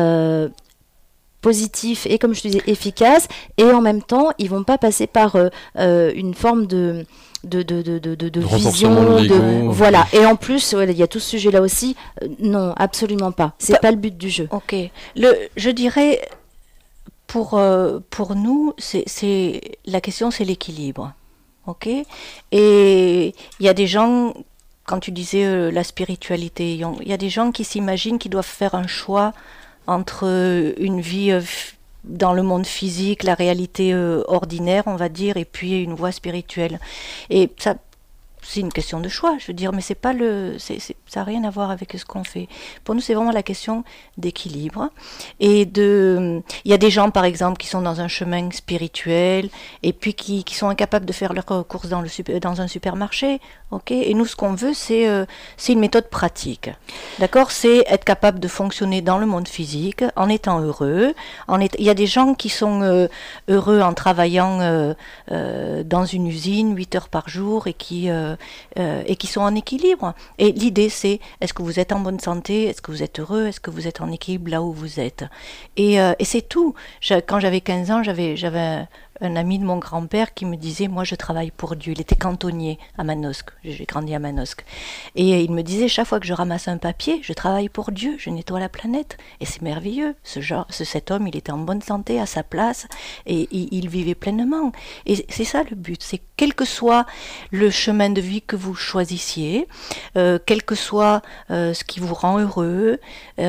[SPEAKER 3] positif et comme je te disais efficace et en même temps ils vont pas passer par une forme de vision voilà et en plus il y a tout ce sujet là aussi non absolument pas c'est pas le but du jeu.
[SPEAKER 2] Ok, je dirais pour nous c'est la question c'est l'équilibre. Ok, et il y a des gens, quand tu disais la spiritualité, il y a des gens qui s'imaginent qu'ils doivent faire un choix entre une vie dans le monde physique, la réalité ordinaire, on va dire, et puis une voie spirituelle. Et c'est une question de choix, je veux dire, mais c'est pas ça n'a rien à voir avec ce qu'on fait. Pour nous, c'est vraiment la question d'équilibre. Et il y a des gens, par exemple, qui sont dans un chemin spirituel et puis qui sont incapables de faire leurs courses dans un supermarché. Ok. Et nous, ce qu'on veut, c'est une méthode pratique. D'accord? C'est être capable de fonctionner dans le monde physique en étant heureux. Il y a des gens qui sont heureux en travaillant dans une usine 8 heures par jour et qui sont en équilibre. Et l'idée, c'est est-ce que vous êtes en bonne santé? Est-ce que vous êtes heureux? Est-ce que vous êtes en équilibre là où vous êtes? Et c'est tout. Quand j'avais 15 ans, j'avais un ami de mon grand-père qui me disait, moi je travaille pour Dieu. Il était cantonnier à Manosque, j'ai grandi à Manosque. Et il me disait, chaque fois que je ramasse un papier, je travaille pour Dieu, je nettoie la planète. Et c'est merveilleux, cet homme, il était en bonne santé, à sa place, et il vivait pleinement. Et c'est ça le but, c'est quel que soit le chemin de vie que vous choisissiez, quel que soit ce qui vous rend heureux,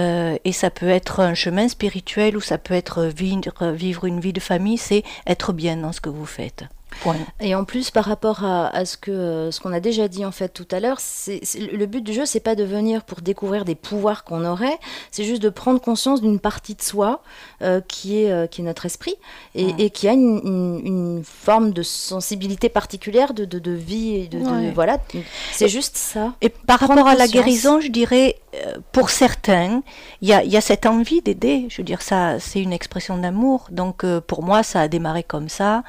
[SPEAKER 2] et ça peut être un chemin spirituel ou ça peut être vivre une vie de famille, c'est être bien dans ce que vous faites. Point.
[SPEAKER 3] Et en plus, par rapport à ce qu'on a déjà dit en fait tout à l'heure, le but du jeu, c'est pas de venir pour découvrir des pouvoirs qu'on aurait, c'est juste de prendre conscience d'une partie de soi qui est notre esprit et qui a une forme de sensibilité particulière de vie, voilà. C'est juste ça.
[SPEAKER 2] Et par rapport à la guérison, je dirais, pour certains, il y a cette envie d'aider. Je veux dire, ça, c'est une expression d'amour. Donc, pour moi, ça a démarré comme ça.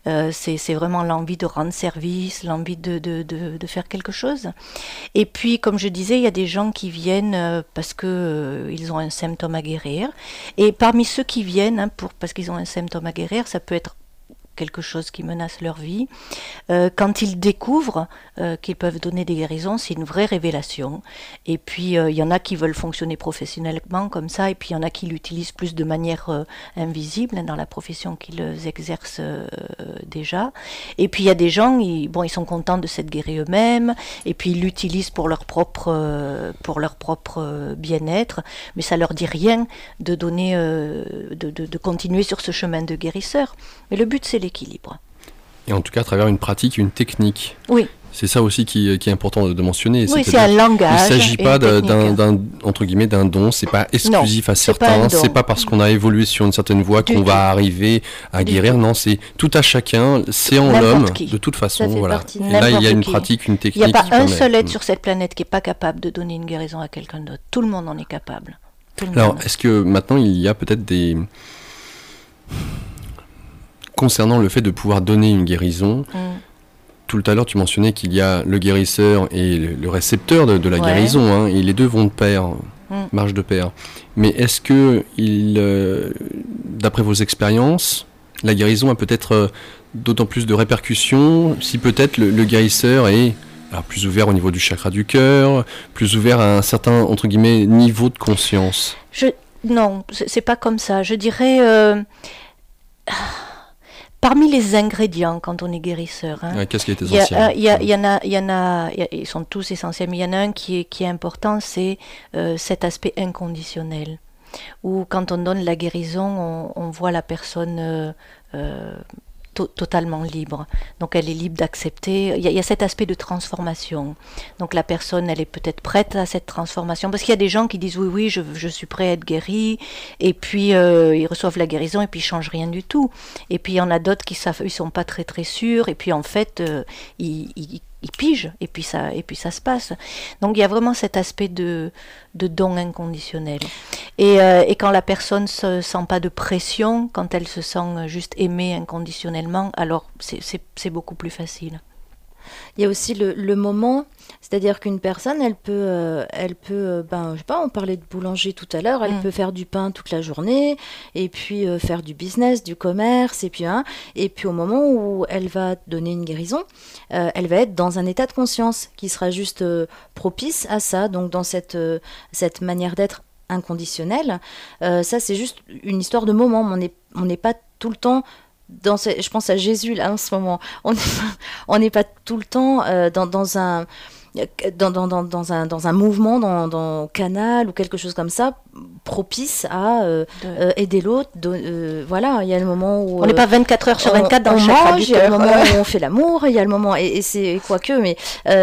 [SPEAKER 2] C'est vraiment l'envie de rendre service, l'envie de faire quelque chose. Et puis, comme je disais, il y a des gens qui viennent parce qu'ils ont un symptôme à guérir. Et parmi ceux qui viennent parce qu'ils ont un symptôme à guérir, ça peut être quelque chose qui menace leur vie. Quand ils découvrent qu'ils peuvent donner des guérisons, c'est une vraie révélation. Et puis, il y en a qui veulent fonctionner professionnellement comme ça, et puis il y en a qui l'utilisent plus de manière invisible dans la profession qu'ils exercent déjà. Et puis, il y a des gens, ils sont contents de s'être guéris eux-mêmes, et puis ils l'utilisent pour leur propre bien-être, mais ça leur dit rien de donner, de continuer sur ce chemin de guérisseur. Mais le but, c'est l'équilibre.
[SPEAKER 1] Et en tout cas, à travers une pratique, une technique.
[SPEAKER 2] Oui.
[SPEAKER 1] C'est ça aussi qui est important de mentionner.
[SPEAKER 2] Oui, c'est un langage.
[SPEAKER 1] Il ne s'agit pas d'un don, c'est pas exclusif à certains, c'est pas parce qu'on a évolué sur une certaine voie qu'on va arriver à guérir. Non, c'est tout à chacun, c'est en l'homme, de toute façon. Voilà. Et là, il y a une pratique, une technique.
[SPEAKER 2] Il n'y a pas un seul être sur cette planète qui n'est pas capable de donner une guérison à quelqu'un d'autre. Tout le monde en est capable.
[SPEAKER 1] Alors, est-ce que maintenant, il y a peut-être des... Concernant le fait de pouvoir donner une guérison, tout à l'heure tu mensonnais qu'il y a le guérisseur et le récepteur de la guérison, et les deux vont de pair, marchent de pair. Mais est-ce que, d'après vos expériences, la guérison a peut-être d'autant plus de répercussions si peut-être le guérisseur est plus ouvert au niveau du chakra du cœur, plus ouvert à un certain, entre guillemets, niveau de conscience?
[SPEAKER 2] Non, c'est pas comme ça. Je dirais... Parmi les ingrédients, quand on est guérisseur,
[SPEAKER 1] qu'est-ce qui est essentiel?
[SPEAKER 2] Il y en a, ils sont tous essentiels, mais il y en a un qui est important, c'est cet aspect inconditionnel. Où quand on donne la guérison, on voit la personne totalement libre. Donc elle est libre d'accepter. Il y a cet aspect de transformation. Donc la personne, elle est peut-être prête à cette transformation. Parce qu'il y a des gens qui disent oui, je suis prêt à être guéri. Et puis ils reçoivent la guérison et puis ils ne changent rien du tout. Et puis il y en a d'autres qui ne sont pas très très sûrs. Et puis en fait, ils pigent et puis ça se passe. Donc il y a vraiment cet aspect de don inconditionnel. Et quand la personne ne se sent pas de pression, quand elle se sent juste aimée inconditionnellement, alors c'est beaucoup plus facile.
[SPEAKER 3] Il y a aussi le moment, c'est-à-dire qu'une personne, elle peut, je sais pas, on parlait de boulanger tout à l'heure, elle peut faire du pain toute la journée, et puis faire du business, du commerce, et puis au moment où elle va donner une guérison, elle va être dans un état de conscience qui sera juste propice à ça, donc dans cette manière d'être inconditionnelle. Ça, c'est juste une histoire de moment, on n'est pas tout le temps... je pense à Jésus là en ce moment. On n'est pas tout le temps dans dans un mouvement, dans canal ou quelque chose comme ça, propice à aider l'autre. Voilà, il y a le moment où...
[SPEAKER 2] On n'est pas 24 heures sur 24 dans le chakra du cœur.
[SPEAKER 3] Il y a le moment où on fait l'amour, il y a le moment... Et c'est quoique, mais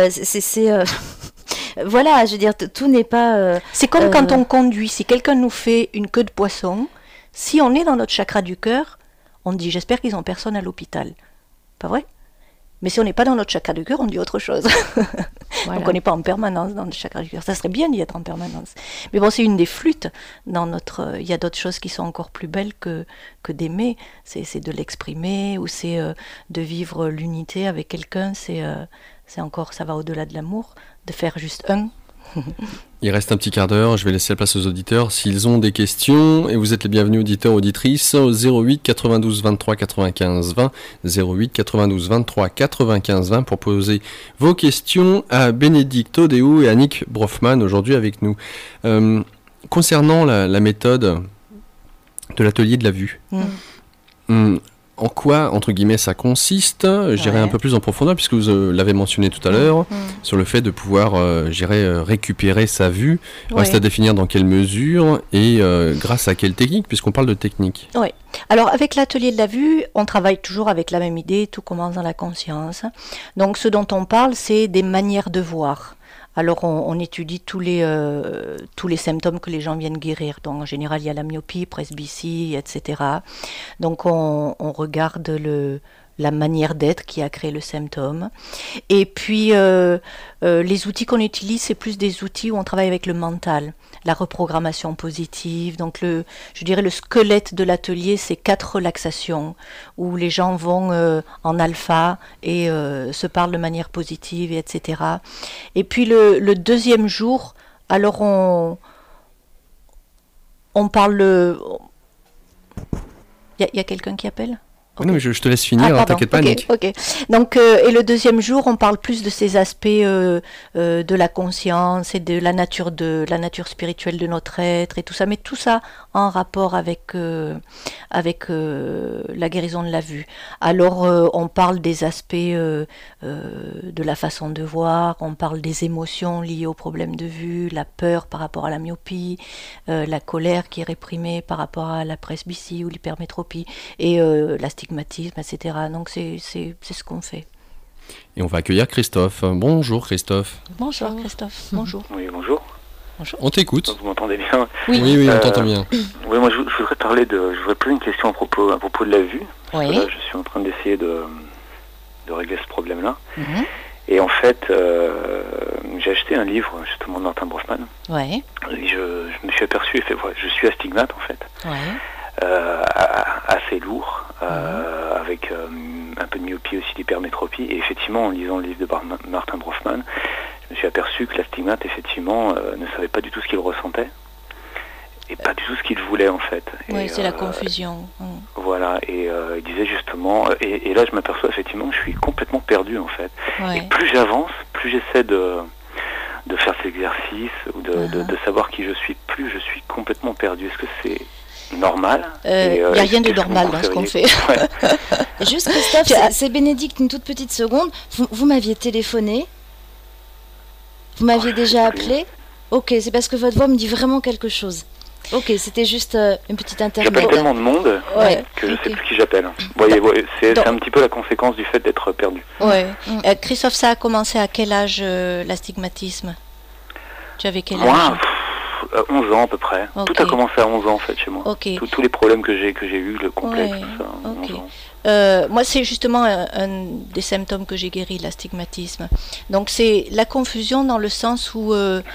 [SPEAKER 3] voilà, je veux dire, tout n'est pas...
[SPEAKER 2] c'est comme quand on conduit. Si quelqu'un nous fait une queue de poisson, si on est dans notre chakra du cœur, on dit « j'espère qu'ils n'ont personne à l'hôpital ». Pas vrai ? Mais si on n'est pas dans notre chakra du cœur, on dit autre chose. Voilà. Donc on n'est pas en permanence dans le chakra du cœur. Ça serait bien d'y être en permanence. Mais bon, c'est une des flûtes dans notre... Il y a d'autres choses qui sont encore plus belles que d'aimer. C'est de l'exprimer ou c'est de vivre l'unité avec quelqu'un. C'est encore... Ça va au-delà de l'amour. De faire juste un.
[SPEAKER 1] Il reste un petit quart d'heure, je vais laisser la place aux auditeurs s'ils ont des questions, et vous êtes les bienvenus auditeurs, auditrices, au 08 92 23 95 20, 08 92 23 95 20 pour poser vos questions à Bénédicte Odéou et Annick Brofman aujourd'hui avec nous. Concernant la méthode de l'atelier de la vue, en quoi, entre guillemets, ça consiste? J'irai un peu plus en profondeur, puisque vous l'avez mentionné tout à l'heure, sur le fait de pouvoir, récupérer sa vue. Reste à définir dans quelle mesure et grâce à quelle technique, puisqu'on parle de technique.
[SPEAKER 2] Oui. Alors, avec l'atelier de la vue, on travaille toujours avec la même idée, tout commence dans la conscience. Donc, ce dont on parle, c'est des manières de voir. Alors, on étudie tous les symptômes que les gens viennent guérir. Donc, en général, il y a la myopie, presbytie, etc. Donc, on regarde la manière d'être qui a créé le symptôme. Et puis, les outils qu'on utilise, c'est plus des outils où on travaille avec le mental, la reprogrammation positive. Donc, je dirais le squelette de l'atelier, c'est 4 relaxations où les gens vont en alpha et se parlent de manière positive, etc. Et puis, le deuxième jour, alors on parle... Il y a quelqu'un qui appelle ?
[SPEAKER 1] Okay. Non, mais je te laisse finir, t'inquiète pas, Nick.
[SPEAKER 2] Ok. Donc, et le deuxième jour, on parle plus de ces aspects de la conscience et de la nature spirituelle de notre être et tout ça, mais tout ça en rapport avec la guérison de la vue. Alors, on parle des aspects de la façon de voir, on parle des émotions liées aux problèmes de vue, la peur par rapport à la myopie, la colère qui est réprimée par rapport à la presbytie ou l'hypermétropie, et l'astigmatisme, etc. Donc c'est ce qu'on fait.
[SPEAKER 1] Et on va accueillir Christophe. Bonjour Christophe.
[SPEAKER 2] Bonjour Christophe. Bonjour.
[SPEAKER 4] Oui, bonjour.
[SPEAKER 2] Bonjour.
[SPEAKER 1] On t'écoute.
[SPEAKER 4] Vous m'entendez bien?
[SPEAKER 1] Oui, on t'entend bien.
[SPEAKER 4] Oui, moi je voudrais poser une question à propos de la vue.
[SPEAKER 2] Oui.
[SPEAKER 4] Là, je suis en train d'essayer de régler ce problème-là. Et en fait, j'ai acheté un livre justement de Martin Brofman.
[SPEAKER 2] Ouais.
[SPEAKER 4] Et je me suis aperçu, je suis astigmate en fait.
[SPEAKER 2] Ouais.
[SPEAKER 4] Assez lourd, avec un peu de myopie aussi, d'hypermétropie. Et effectivement, en lisant le livre de Martin Brofman, je me suis aperçu que l'astigmate, effectivement, ne savait pas du tout ce qu'il ressentait. Et pas du tout ce qu'il voulait, en fait.
[SPEAKER 2] Oui, c'est la confusion.
[SPEAKER 4] Voilà, et il disait justement... Et là, je m'aperçois, effectivement, que je suis complètement perdu, en fait.
[SPEAKER 2] Ouais.
[SPEAKER 4] Et plus j'avance, plus j'essaie de faire ces exercices, ou de savoir qui je suis, plus je suis complètement perdu. Est-ce que c'est normal?
[SPEAKER 2] Il n'y a rien de normal dans ce qu'on fait.
[SPEAKER 4] Ouais.
[SPEAKER 3] Juste Christophe, c'est Bénédicte, une toute petite seconde. Vous m'aviez téléphoné? Vous m'aviez déjà appelé? Ok, c'est parce que votre voix me dit vraiment quelque chose. Ok, c'était juste une petite intermède.
[SPEAKER 4] J'appelle tellement de monde que je ne sais plus qui j'appelle. Voyez, c'est un petit peu la conséquence du fait d'être perdu.
[SPEAKER 2] Ouais. Christophe, ça a commencé à quel âge l'astigmatisme? Tu avais quel âge?
[SPEAKER 4] Moi, 11 ans à peu près.
[SPEAKER 2] Okay.
[SPEAKER 4] Tout a commencé à 11 ans en fait chez moi.
[SPEAKER 2] Okay.
[SPEAKER 4] Tous les problèmes que j'ai eu, le complexe,
[SPEAKER 2] Ouais.
[SPEAKER 4] tout ça,
[SPEAKER 2] Okay.
[SPEAKER 4] 11 ans.
[SPEAKER 2] Moi, c'est justement un des symptômes que j'ai guéri, l'astigmatisme. Donc, c'est la confusion dans le sens où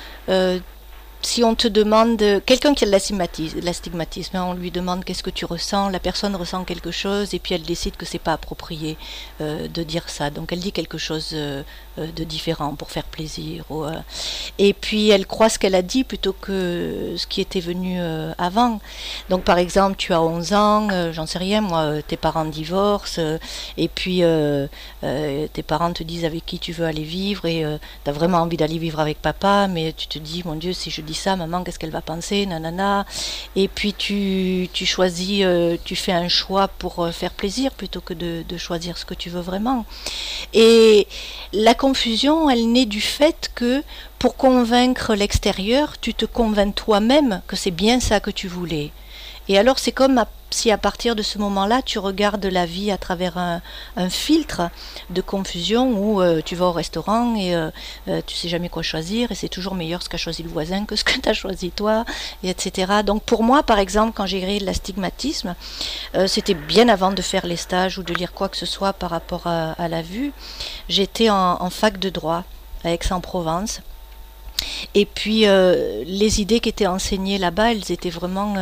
[SPEAKER 2] si on te demande, quelqu'un qui a l'astigmatisme, on lui demande qu'est-ce que tu ressens, la personne ressent quelque chose et puis elle décide que c'est pas approprié de dire ça. Donc elle dit quelque chose de différent pour faire plaisir. Et puis elle croit ce qu'elle a dit plutôt que ce qui était venu avant. Donc par exemple, tu as 11 ans, j'en sais rien, moi, tes parents divorcent et puis tes parents te disent avec qui tu veux aller vivre et tu as vraiment envie d'aller vivre avec papa, mais tu te dis, mon Dieu, si je dis dis ça, maman, qu'est-ce qu'elle va penser, nanana. Et puis tu choisis, tu fais un choix pour faire plaisir plutôt que de choisir ce que tu veux vraiment. Et la confusion, elle naît du fait que pour convaincre l'extérieur, tu te convaincs toi-même que c'est bien ça que tu voulais. Et alors c'est comme si à partir de ce moment-là, tu regardes la vie à travers un filtre de confusion où tu vas au restaurant et tu sais jamais quoi choisir et c'est toujours meilleur ce qu'a choisi le voisin que ce que tu as choisi toi, et etc. Donc pour moi, par exemple, quand j'ai créé l'astigmatisme, c'était bien avant de faire les stages ou de lire quoi que ce soit par rapport à la vue. J'étais en fac de droit à Aix-en-Provence. Et puis les idées qui étaient enseignées là-bas, elles étaient vraiment...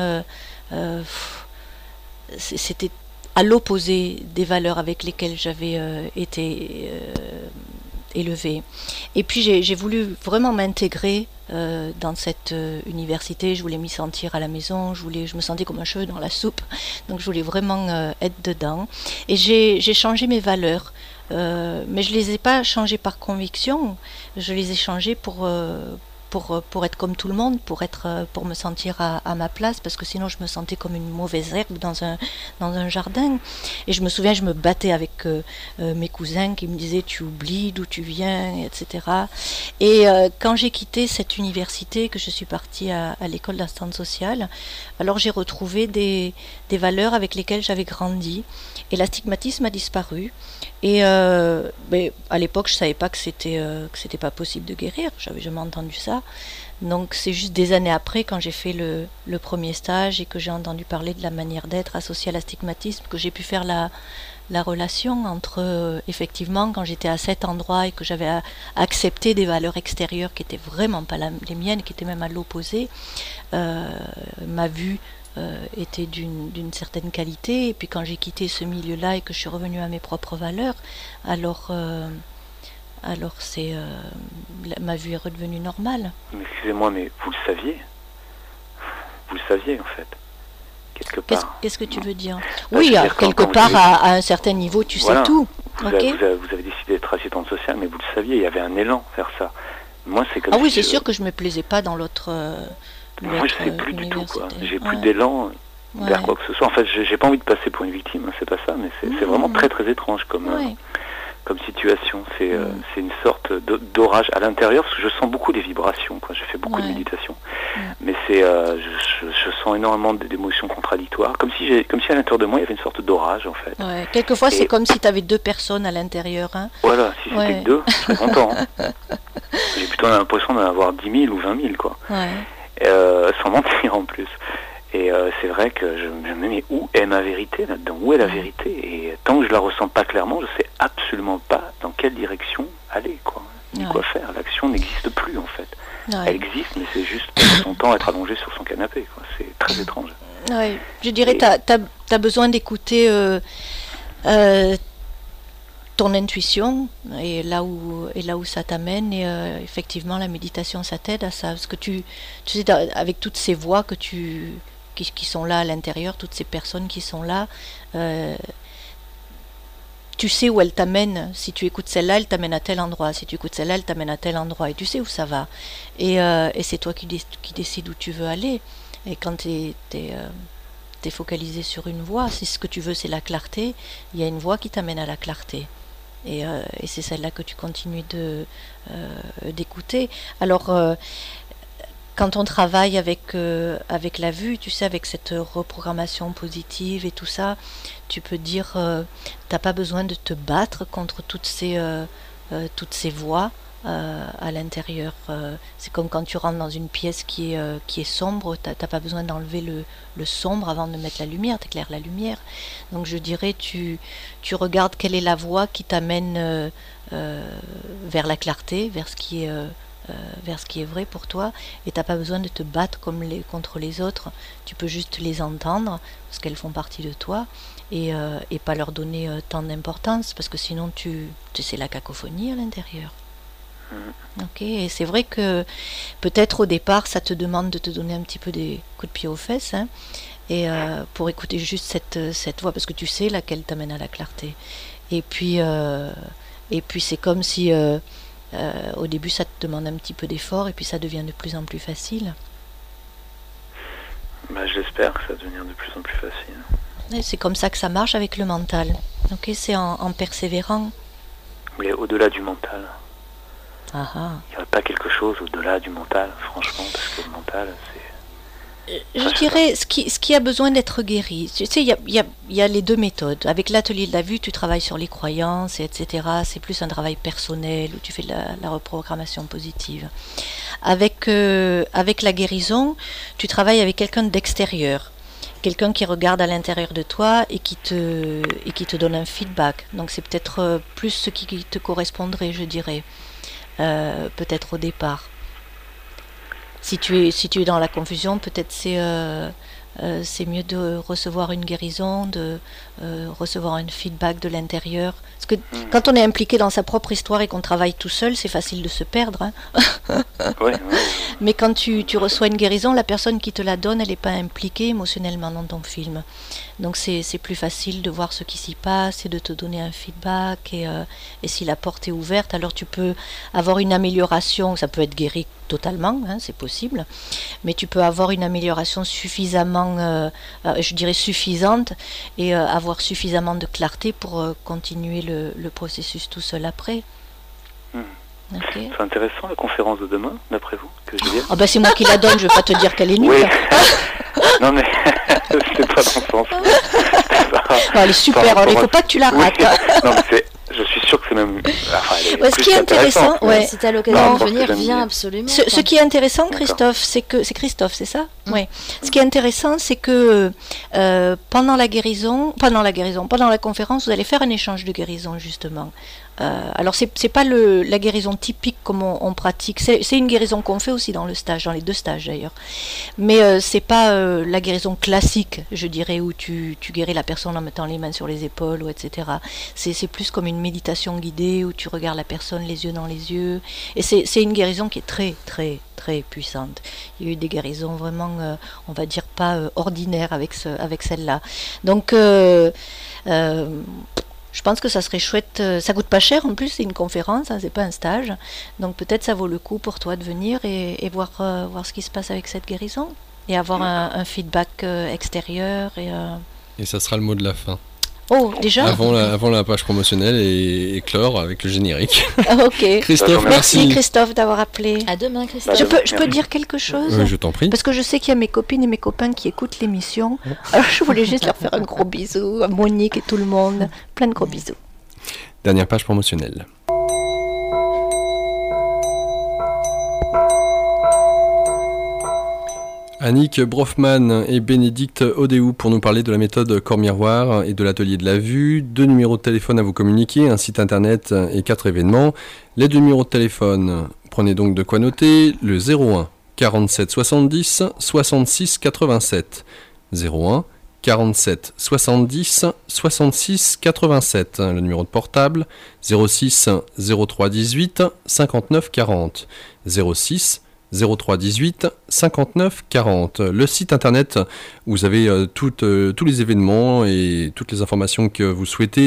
[SPEAKER 2] c'était à l'opposé des valeurs avec lesquelles j'avais été élevée. Et puis j'ai voulu vraiment m'intégrer dans cette université. Je voulais m'y sentir à la maison, je me sentais comme un cheveu dans la soupe, donc je voulais vraiment être dedans. Et j'ai changé mes valeurs, mais je les ai pas changées par conviction, je les ai changées pour être comme tout le monde, pour me sentir à ma place, parce que sinon je me sentais comme une mauvaise herbe dans un jardin. Et je me souviens, je me battais avec mes cousins qui me disaient tu oublies d'où tu viens, etc. Et quand j'ai quitté cette université, que je suis partie à l'école d'assistante sociale, alors j'ai retrouvé des valeurs avec lesquelles j'avais grandi, et l'astigmatisme a disparu. Et à l'époque, je savais pas que c'était pas possible de guérir. J'avais jamais entendu ça. Donc c'est juste des années après, quand j'ai fait le premier stage et que j'ai entendu parler de la manière d'être associée à l'astigmatisme, que j'ai pu faire la relation entre effectivement quand j'étais à cet endroit et que j'avais accepté des valeurs extérieures qui étaient vraiment pas les miennes, qui étaient même à l'opposé. Ma vue était d'une certaine qualité, et puis quand j'ai quitté ce milieu-là et que je suis revenue à mes propres valeurs, alors c'est ma vue est redevenue normale.
[SPEAKER 4] Mais excusez-moi, mais vous le saviez en fait, quelque part.
[SPEAKER 2] Qu'est-ce que tu veux dire?
[SPEAKER 4] Oui,
[SPEAKER 2] quelque part à un certain niveau, tu sais tout.
[SPEAKER 4] Vous avez décidé d'être assistante sociale, mais vous le saviez, il y avait un élan vers ça. Moi, c'est comme
[SPEAKER 2] oui, c'est sûr que je me plaisais pas dans l'autre.
[SPEAKER 4] Moi, je sais plus du tout, quoi. J'ai plus d'élan vers quoi que ce soit. En fait, j'ai pas envie de passer pour une victime, hein, c'est pas ça, mais c'est vraiment très très étrange comme situation. C'est une sorte d'orage à l'intérieur, parce que je sens beaucoup les vibrations, quoi. Je fais beaucoup de méditation, mais je sens énormément d'émotions contradictoires, comme si à l'intérieur de moi il y avait une sorte d'orage, en fait.
[SPEAKER 2] Ouais. Quelquefois, c'est comme si tu avais deux personnes à l'intérieur. Hein.
[SPEAKER 4] Voilà, si c'était que deux, je serais content. Hein. J'ai plutôt l'impression d'en avoir 10 000 ou 20 000, quoi. Sans mentir en plus. Et c'est vrai que je me dis, mais où est ma vérité là-dedans? Où est la vérité? Et tant que je la ressens pas clairement, je sais absolument pas dans quelle direction aller, quoi. Ni quoi faire. L'action n'existe plus, en fait. Elle existe, mais c'est juste passer son temps à être allongé sur son canapé, quoi. C'est très étrange.
[SPEAKER 2] Je dirais que t'as besoin d'écouter ton intuition, et là où ça t'amène, et effectivement la méditation ça t'aide à ça, parce que tu sais, avec toutes ces voix qui sont là à l'intérieur, toutes ces personnes qui sont là, tu sais où elles t'amènent. Si tu écoutes celle-là, elle t'amène à tel endroit, si tu écoutes celle-là, elle t'amène à tel endroit, et tu sais où ça va, et c'est toi qui décides où tu veux aller. Et quand t'es focalisé sur une voie, si ce que tu veux c'est la clarté, il y a une voie qui t'amène à la clarté. Et c'est celle-là que tu continues d'écouter. Alors, quand on travaille avec la vue, tu sais, avec cette reprogrammation positive et tout ça, tu peux dire, t'as pas besoin de te battre contre toutes ces voix à l'intérieur. C'est comme quand tu rentres dans une pièce qui est sombre, t'as pas besoin d'enlever le sombre avant de mettre la lumière, t'éclaires la lumière. Donc je dirais, tu regardes quelle est la voie qui t'amène vers la clarté, vers ce qui est vrai pour toi, et t'as pas besoin de te battre contre les autres. Tu peux juste les entendre parce qu'elles font partie de toi, et pas leur donner tant d'importance, parce que sinon c'est la cacophonie à l'intérieur. Ok, et c'est vrai que peut-être au départ ça te demande de te donner un petit peu des coups de pied aux fesses, hein, et pour écouter juste cette voix, parce que tu sais laquelle t'amène à la clarté. Et puis c'est comme si Au début, ça te demande un petit peu d'effort et puis ça devient de plus en plus facile.
[SPEAKER 4] J'espère que ça va devenir de plus en plus facile.
[SPEAKER 2] Et c'est comme ça que ça marche avec le mental. Ok, c'est en persévérant.
[SPEAKER 4] Mais au-delà du mental.
[SPEAKER 2] Il n'y
[SPEAKER 4] aurait pas quelque chose au-delà du mental, franchement, parce que le mental, c'est...
[SPEAKER 2] Je dirais, ce qui a besoin d'être guéri, tu sais, il y a les deux méthodes. Avec l'atelier de la vue, tu travailles sur les croyances, etc. C'est plus un travail personnel où tu fais de la reprogrammation positive. Avec la guérison, tu travailles avec quelqu'un d'extérieur. Quelqu'un qui regarde à l'intérieur de toi et qui te donne un feedback. Donc c'est peut-être plus ce qui te correspondrait, je dirais, peut-être au départ. Si tu es dans la confusion, peut-être c'est mieux de recevoir une guérison, de recevoir un feedback de l'intérieur. Parce que quand on est impliqué dans sa propre histoire et qu'on travaille tout seul, c'est facile de se perdre. Hein.
[SPEAKER 4] Ouais.
[SPEAKER 2] Mais quand tu reçois une guérison, la personne qui te la donne, elle n'est pas impliquée émotionnellement dans ton film. Donc c'est plus facile de voir ce qui s'y passe et de te donner un feedback. Et si la porte est ouverte, alors tu peux avoir une amélioration. Ça peut être guéri totalement, hein, c'est possible. Mais tu peux avoir une amélioration suffisamment, je dirais suffisante, et avoir suffisamment de clarté pour continuer le processus tout seul après. Okay.
[SPEAKER 4] C'est intéressant la conférence de demain, d'après vous, que je viens.
[SPEAKER 2] C'est moi qui la donne, je ne vais pas te dire qu'elle est nulle.
[SPEAKER 4] Oui. Non mais c'est pas dans ce sens.
[SPEAKER 2] Elle est super, il ne faut pas que tu la rates.
[SPEAKER 4] Oui. Non mais je suis sûr que c'est même...
[SPEAKER 2] ce qui est intéressant,
[SPEAKER 3] si tu as l'occasion de venir, viens absolument.
[SPEAKER 2] Ce qui est intéressant, Christophe, c'est que... C'est Christophe, c'est ça ? Oui. Ce qui est intéressant, c'est que pendant la conférence, vous allez faire un échange de guérison, justement. Alors c'est pas la guérison typique comme on pratique, c'est une guérison qu'on fait aussi dans le stage, dans les deux stages d'ailleurs, mais c'est pas la guérison classique, je dirais, où tu guéris la personne en mettant les mains sur les épaules ou etc. C'est plus comme une méditation guidée où tu regardes la personne les yeux dans les yeux, et c'est une guérison qui est très très très puissante. Il y a eu des guérisons vraiment, on va dire pas ordinaires avec celle-là. Donc je pense que ça serait chouette, ça coûte pas cher en plus, c'est une conférence, hein, c'est pas un stage, donc peut-être ça vaut le coup pour toi de venir et voir ce qui se passe avec cette guérison et avoir un feedback extérieur.
[SPEAKER 1] Et ça sera le mot de la fin.
[SPEAKER 2] Oh, déjà
[SPEAKER 1] avant la page promotionnelle et clore avec le générique.
[SPEAKER 2] Ok.
[SPEAKER 1] Christophe,
[SPEAKER 2] merci Christophe d'avoir appelé.
[SPEAKER 3] À demain Christophe.
[SPEAKER 2] Je peux dire quelque chose
[SPEAKER 1] Je t'en prie.
[SPEAKER 2] Parce que je sais qu'il y a mes copines et mes copains qui écoutent l'émission. Alors je voulais juste leur faire un gros bisou, à Monique et tout le monde. Plein de gros bisous.
[SPEAKER 1] Dernière page promotionnelle. Annick Brofman et Bénédicte Odéou pour nous parler de la méthode corps miroir et de l'atelier de la vue. 2 numéros de téléphone à vous communiquer, un site internet et 4 événements. Les 2 numéros de téléphone, prenez donc de quoi noter, le 01 47 70 66 87. 01 47 70 66 87. Le numéro de portable 06 03 18 59 40. 06 03 18 59 40. Le site internet, vous avez tous les événements et toutes les informations que vous souhaitez,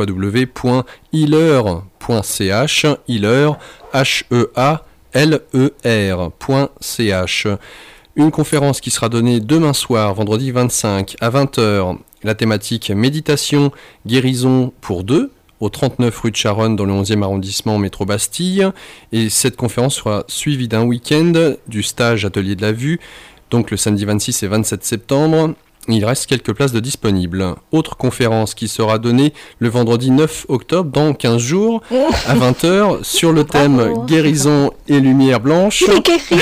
[SPEAKER 1] www.healer.ch, healer, HEALER.ch. Une conférence qui sera donnée demain soir, vendredi 25 à 20h. La thématique méditation, guérison pour deux, au 39 rue de Charonne dans le 11e arrondissement métro Bastille. Et cette conférence sera suivie d'un week-end du stage Atelier de la Vue, donc le samedi 26 et 27 septembre. Il reste quelques places de disponibles. Autre conférence qui sera donnée le vendredi 9 octobre, dans 15 jours, à 20h, sur le thème guérison et lumière blanche.
[SPEAKER 2] Il est guéri.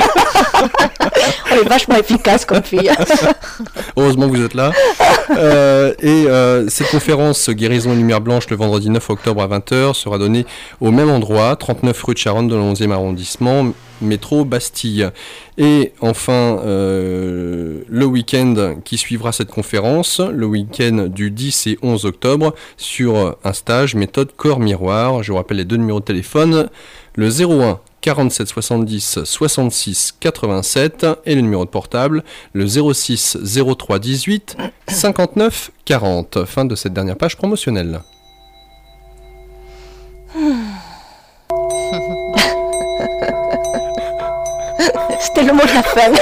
[SPEAKER 2] On est vachement efficace comme fille.
[SPEAKER 1] Heureusement que vous êtes là. Cette conférence guérison et lumière blanche le vendredi 9 octobre à 20h sera donnée au même endroit, 39 rue de Charonne dans le 11e arrondissement, métro Bastille. Et enfin, le week-end qui suivra cette conférence, le week-end du 10 et 11 octobre, sur un stage méthode corps miroir. Je vous rappelle les 2 numéros de téléphone, le 01 47 70 66 87 et le numéro de portable, le 06 03 18 59 40. Fin de cette dernière page promotionnelle.
[SPEAKER 2] fin.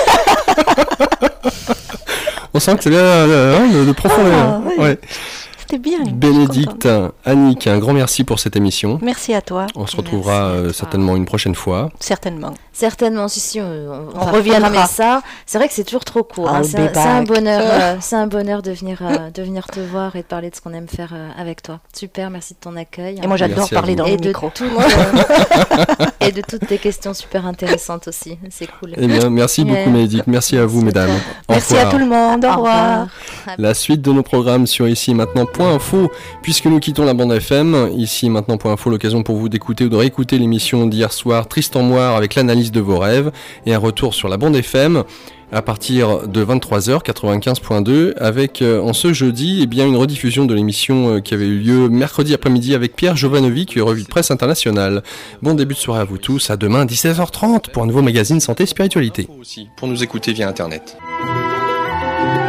[SPEAKER 1] On sent que c'est bien de profondeur.
[SPEAKER 2] Oui. Ouais. C'était bien.
[SPEAKER 1] Bénédicte, Annick, un grand merci pour cette émission.
[SPEAKER 2] Merci à toi.
[SPEAKER 1] On se retrouvera certainement une prochaine fois.
[SPEAKER 2] Certainement.
[SPEAKER 3] Certainement, si, on
[SPEAKER 2] reviendra.
[SPEAKER 3] Ça. C'est vrai que c'est toujours trop court. Hein. C'est un bonheur, c'est un bonheur de venir te voir et de parler de ce qu'on aime faire avec toi. Super, merci de ton accueil.
[SPEAKER 2] Et moi j'adore parler dans le micro.
[SPEAKER 3] Et de toutes tes questions super intéressantes aussi. C'est cool.
[SPEAKER 1] Eh bien, merci beaucoup Bénédicte. Merci à vous mesdames.
[SPEAKER 2] Merci à tout le monde. Au revoir.
[SPEAKER 1] La suite de nos programmes sur Ici Maintenant .info, puisque nous quittons la bande FM. Ici Maintenant .info, l'occasion pour vous d'écouter ou de réécouter l'émission d'hier soir Tristan Moire avec l'analyse de vos rêves et un retour sur la bande FM à partir de 23h 95.2 avec en ce jeudi une rediffusion de l'émission qui avait eu lieu mercredi après-midi avec Pierre Jovanovic, revue de presse internationale. Bon début de soirée à vous tous, à demain 17h30 pour un nouveau magazine Santé Spiritualité. Pour nous écouter via internet.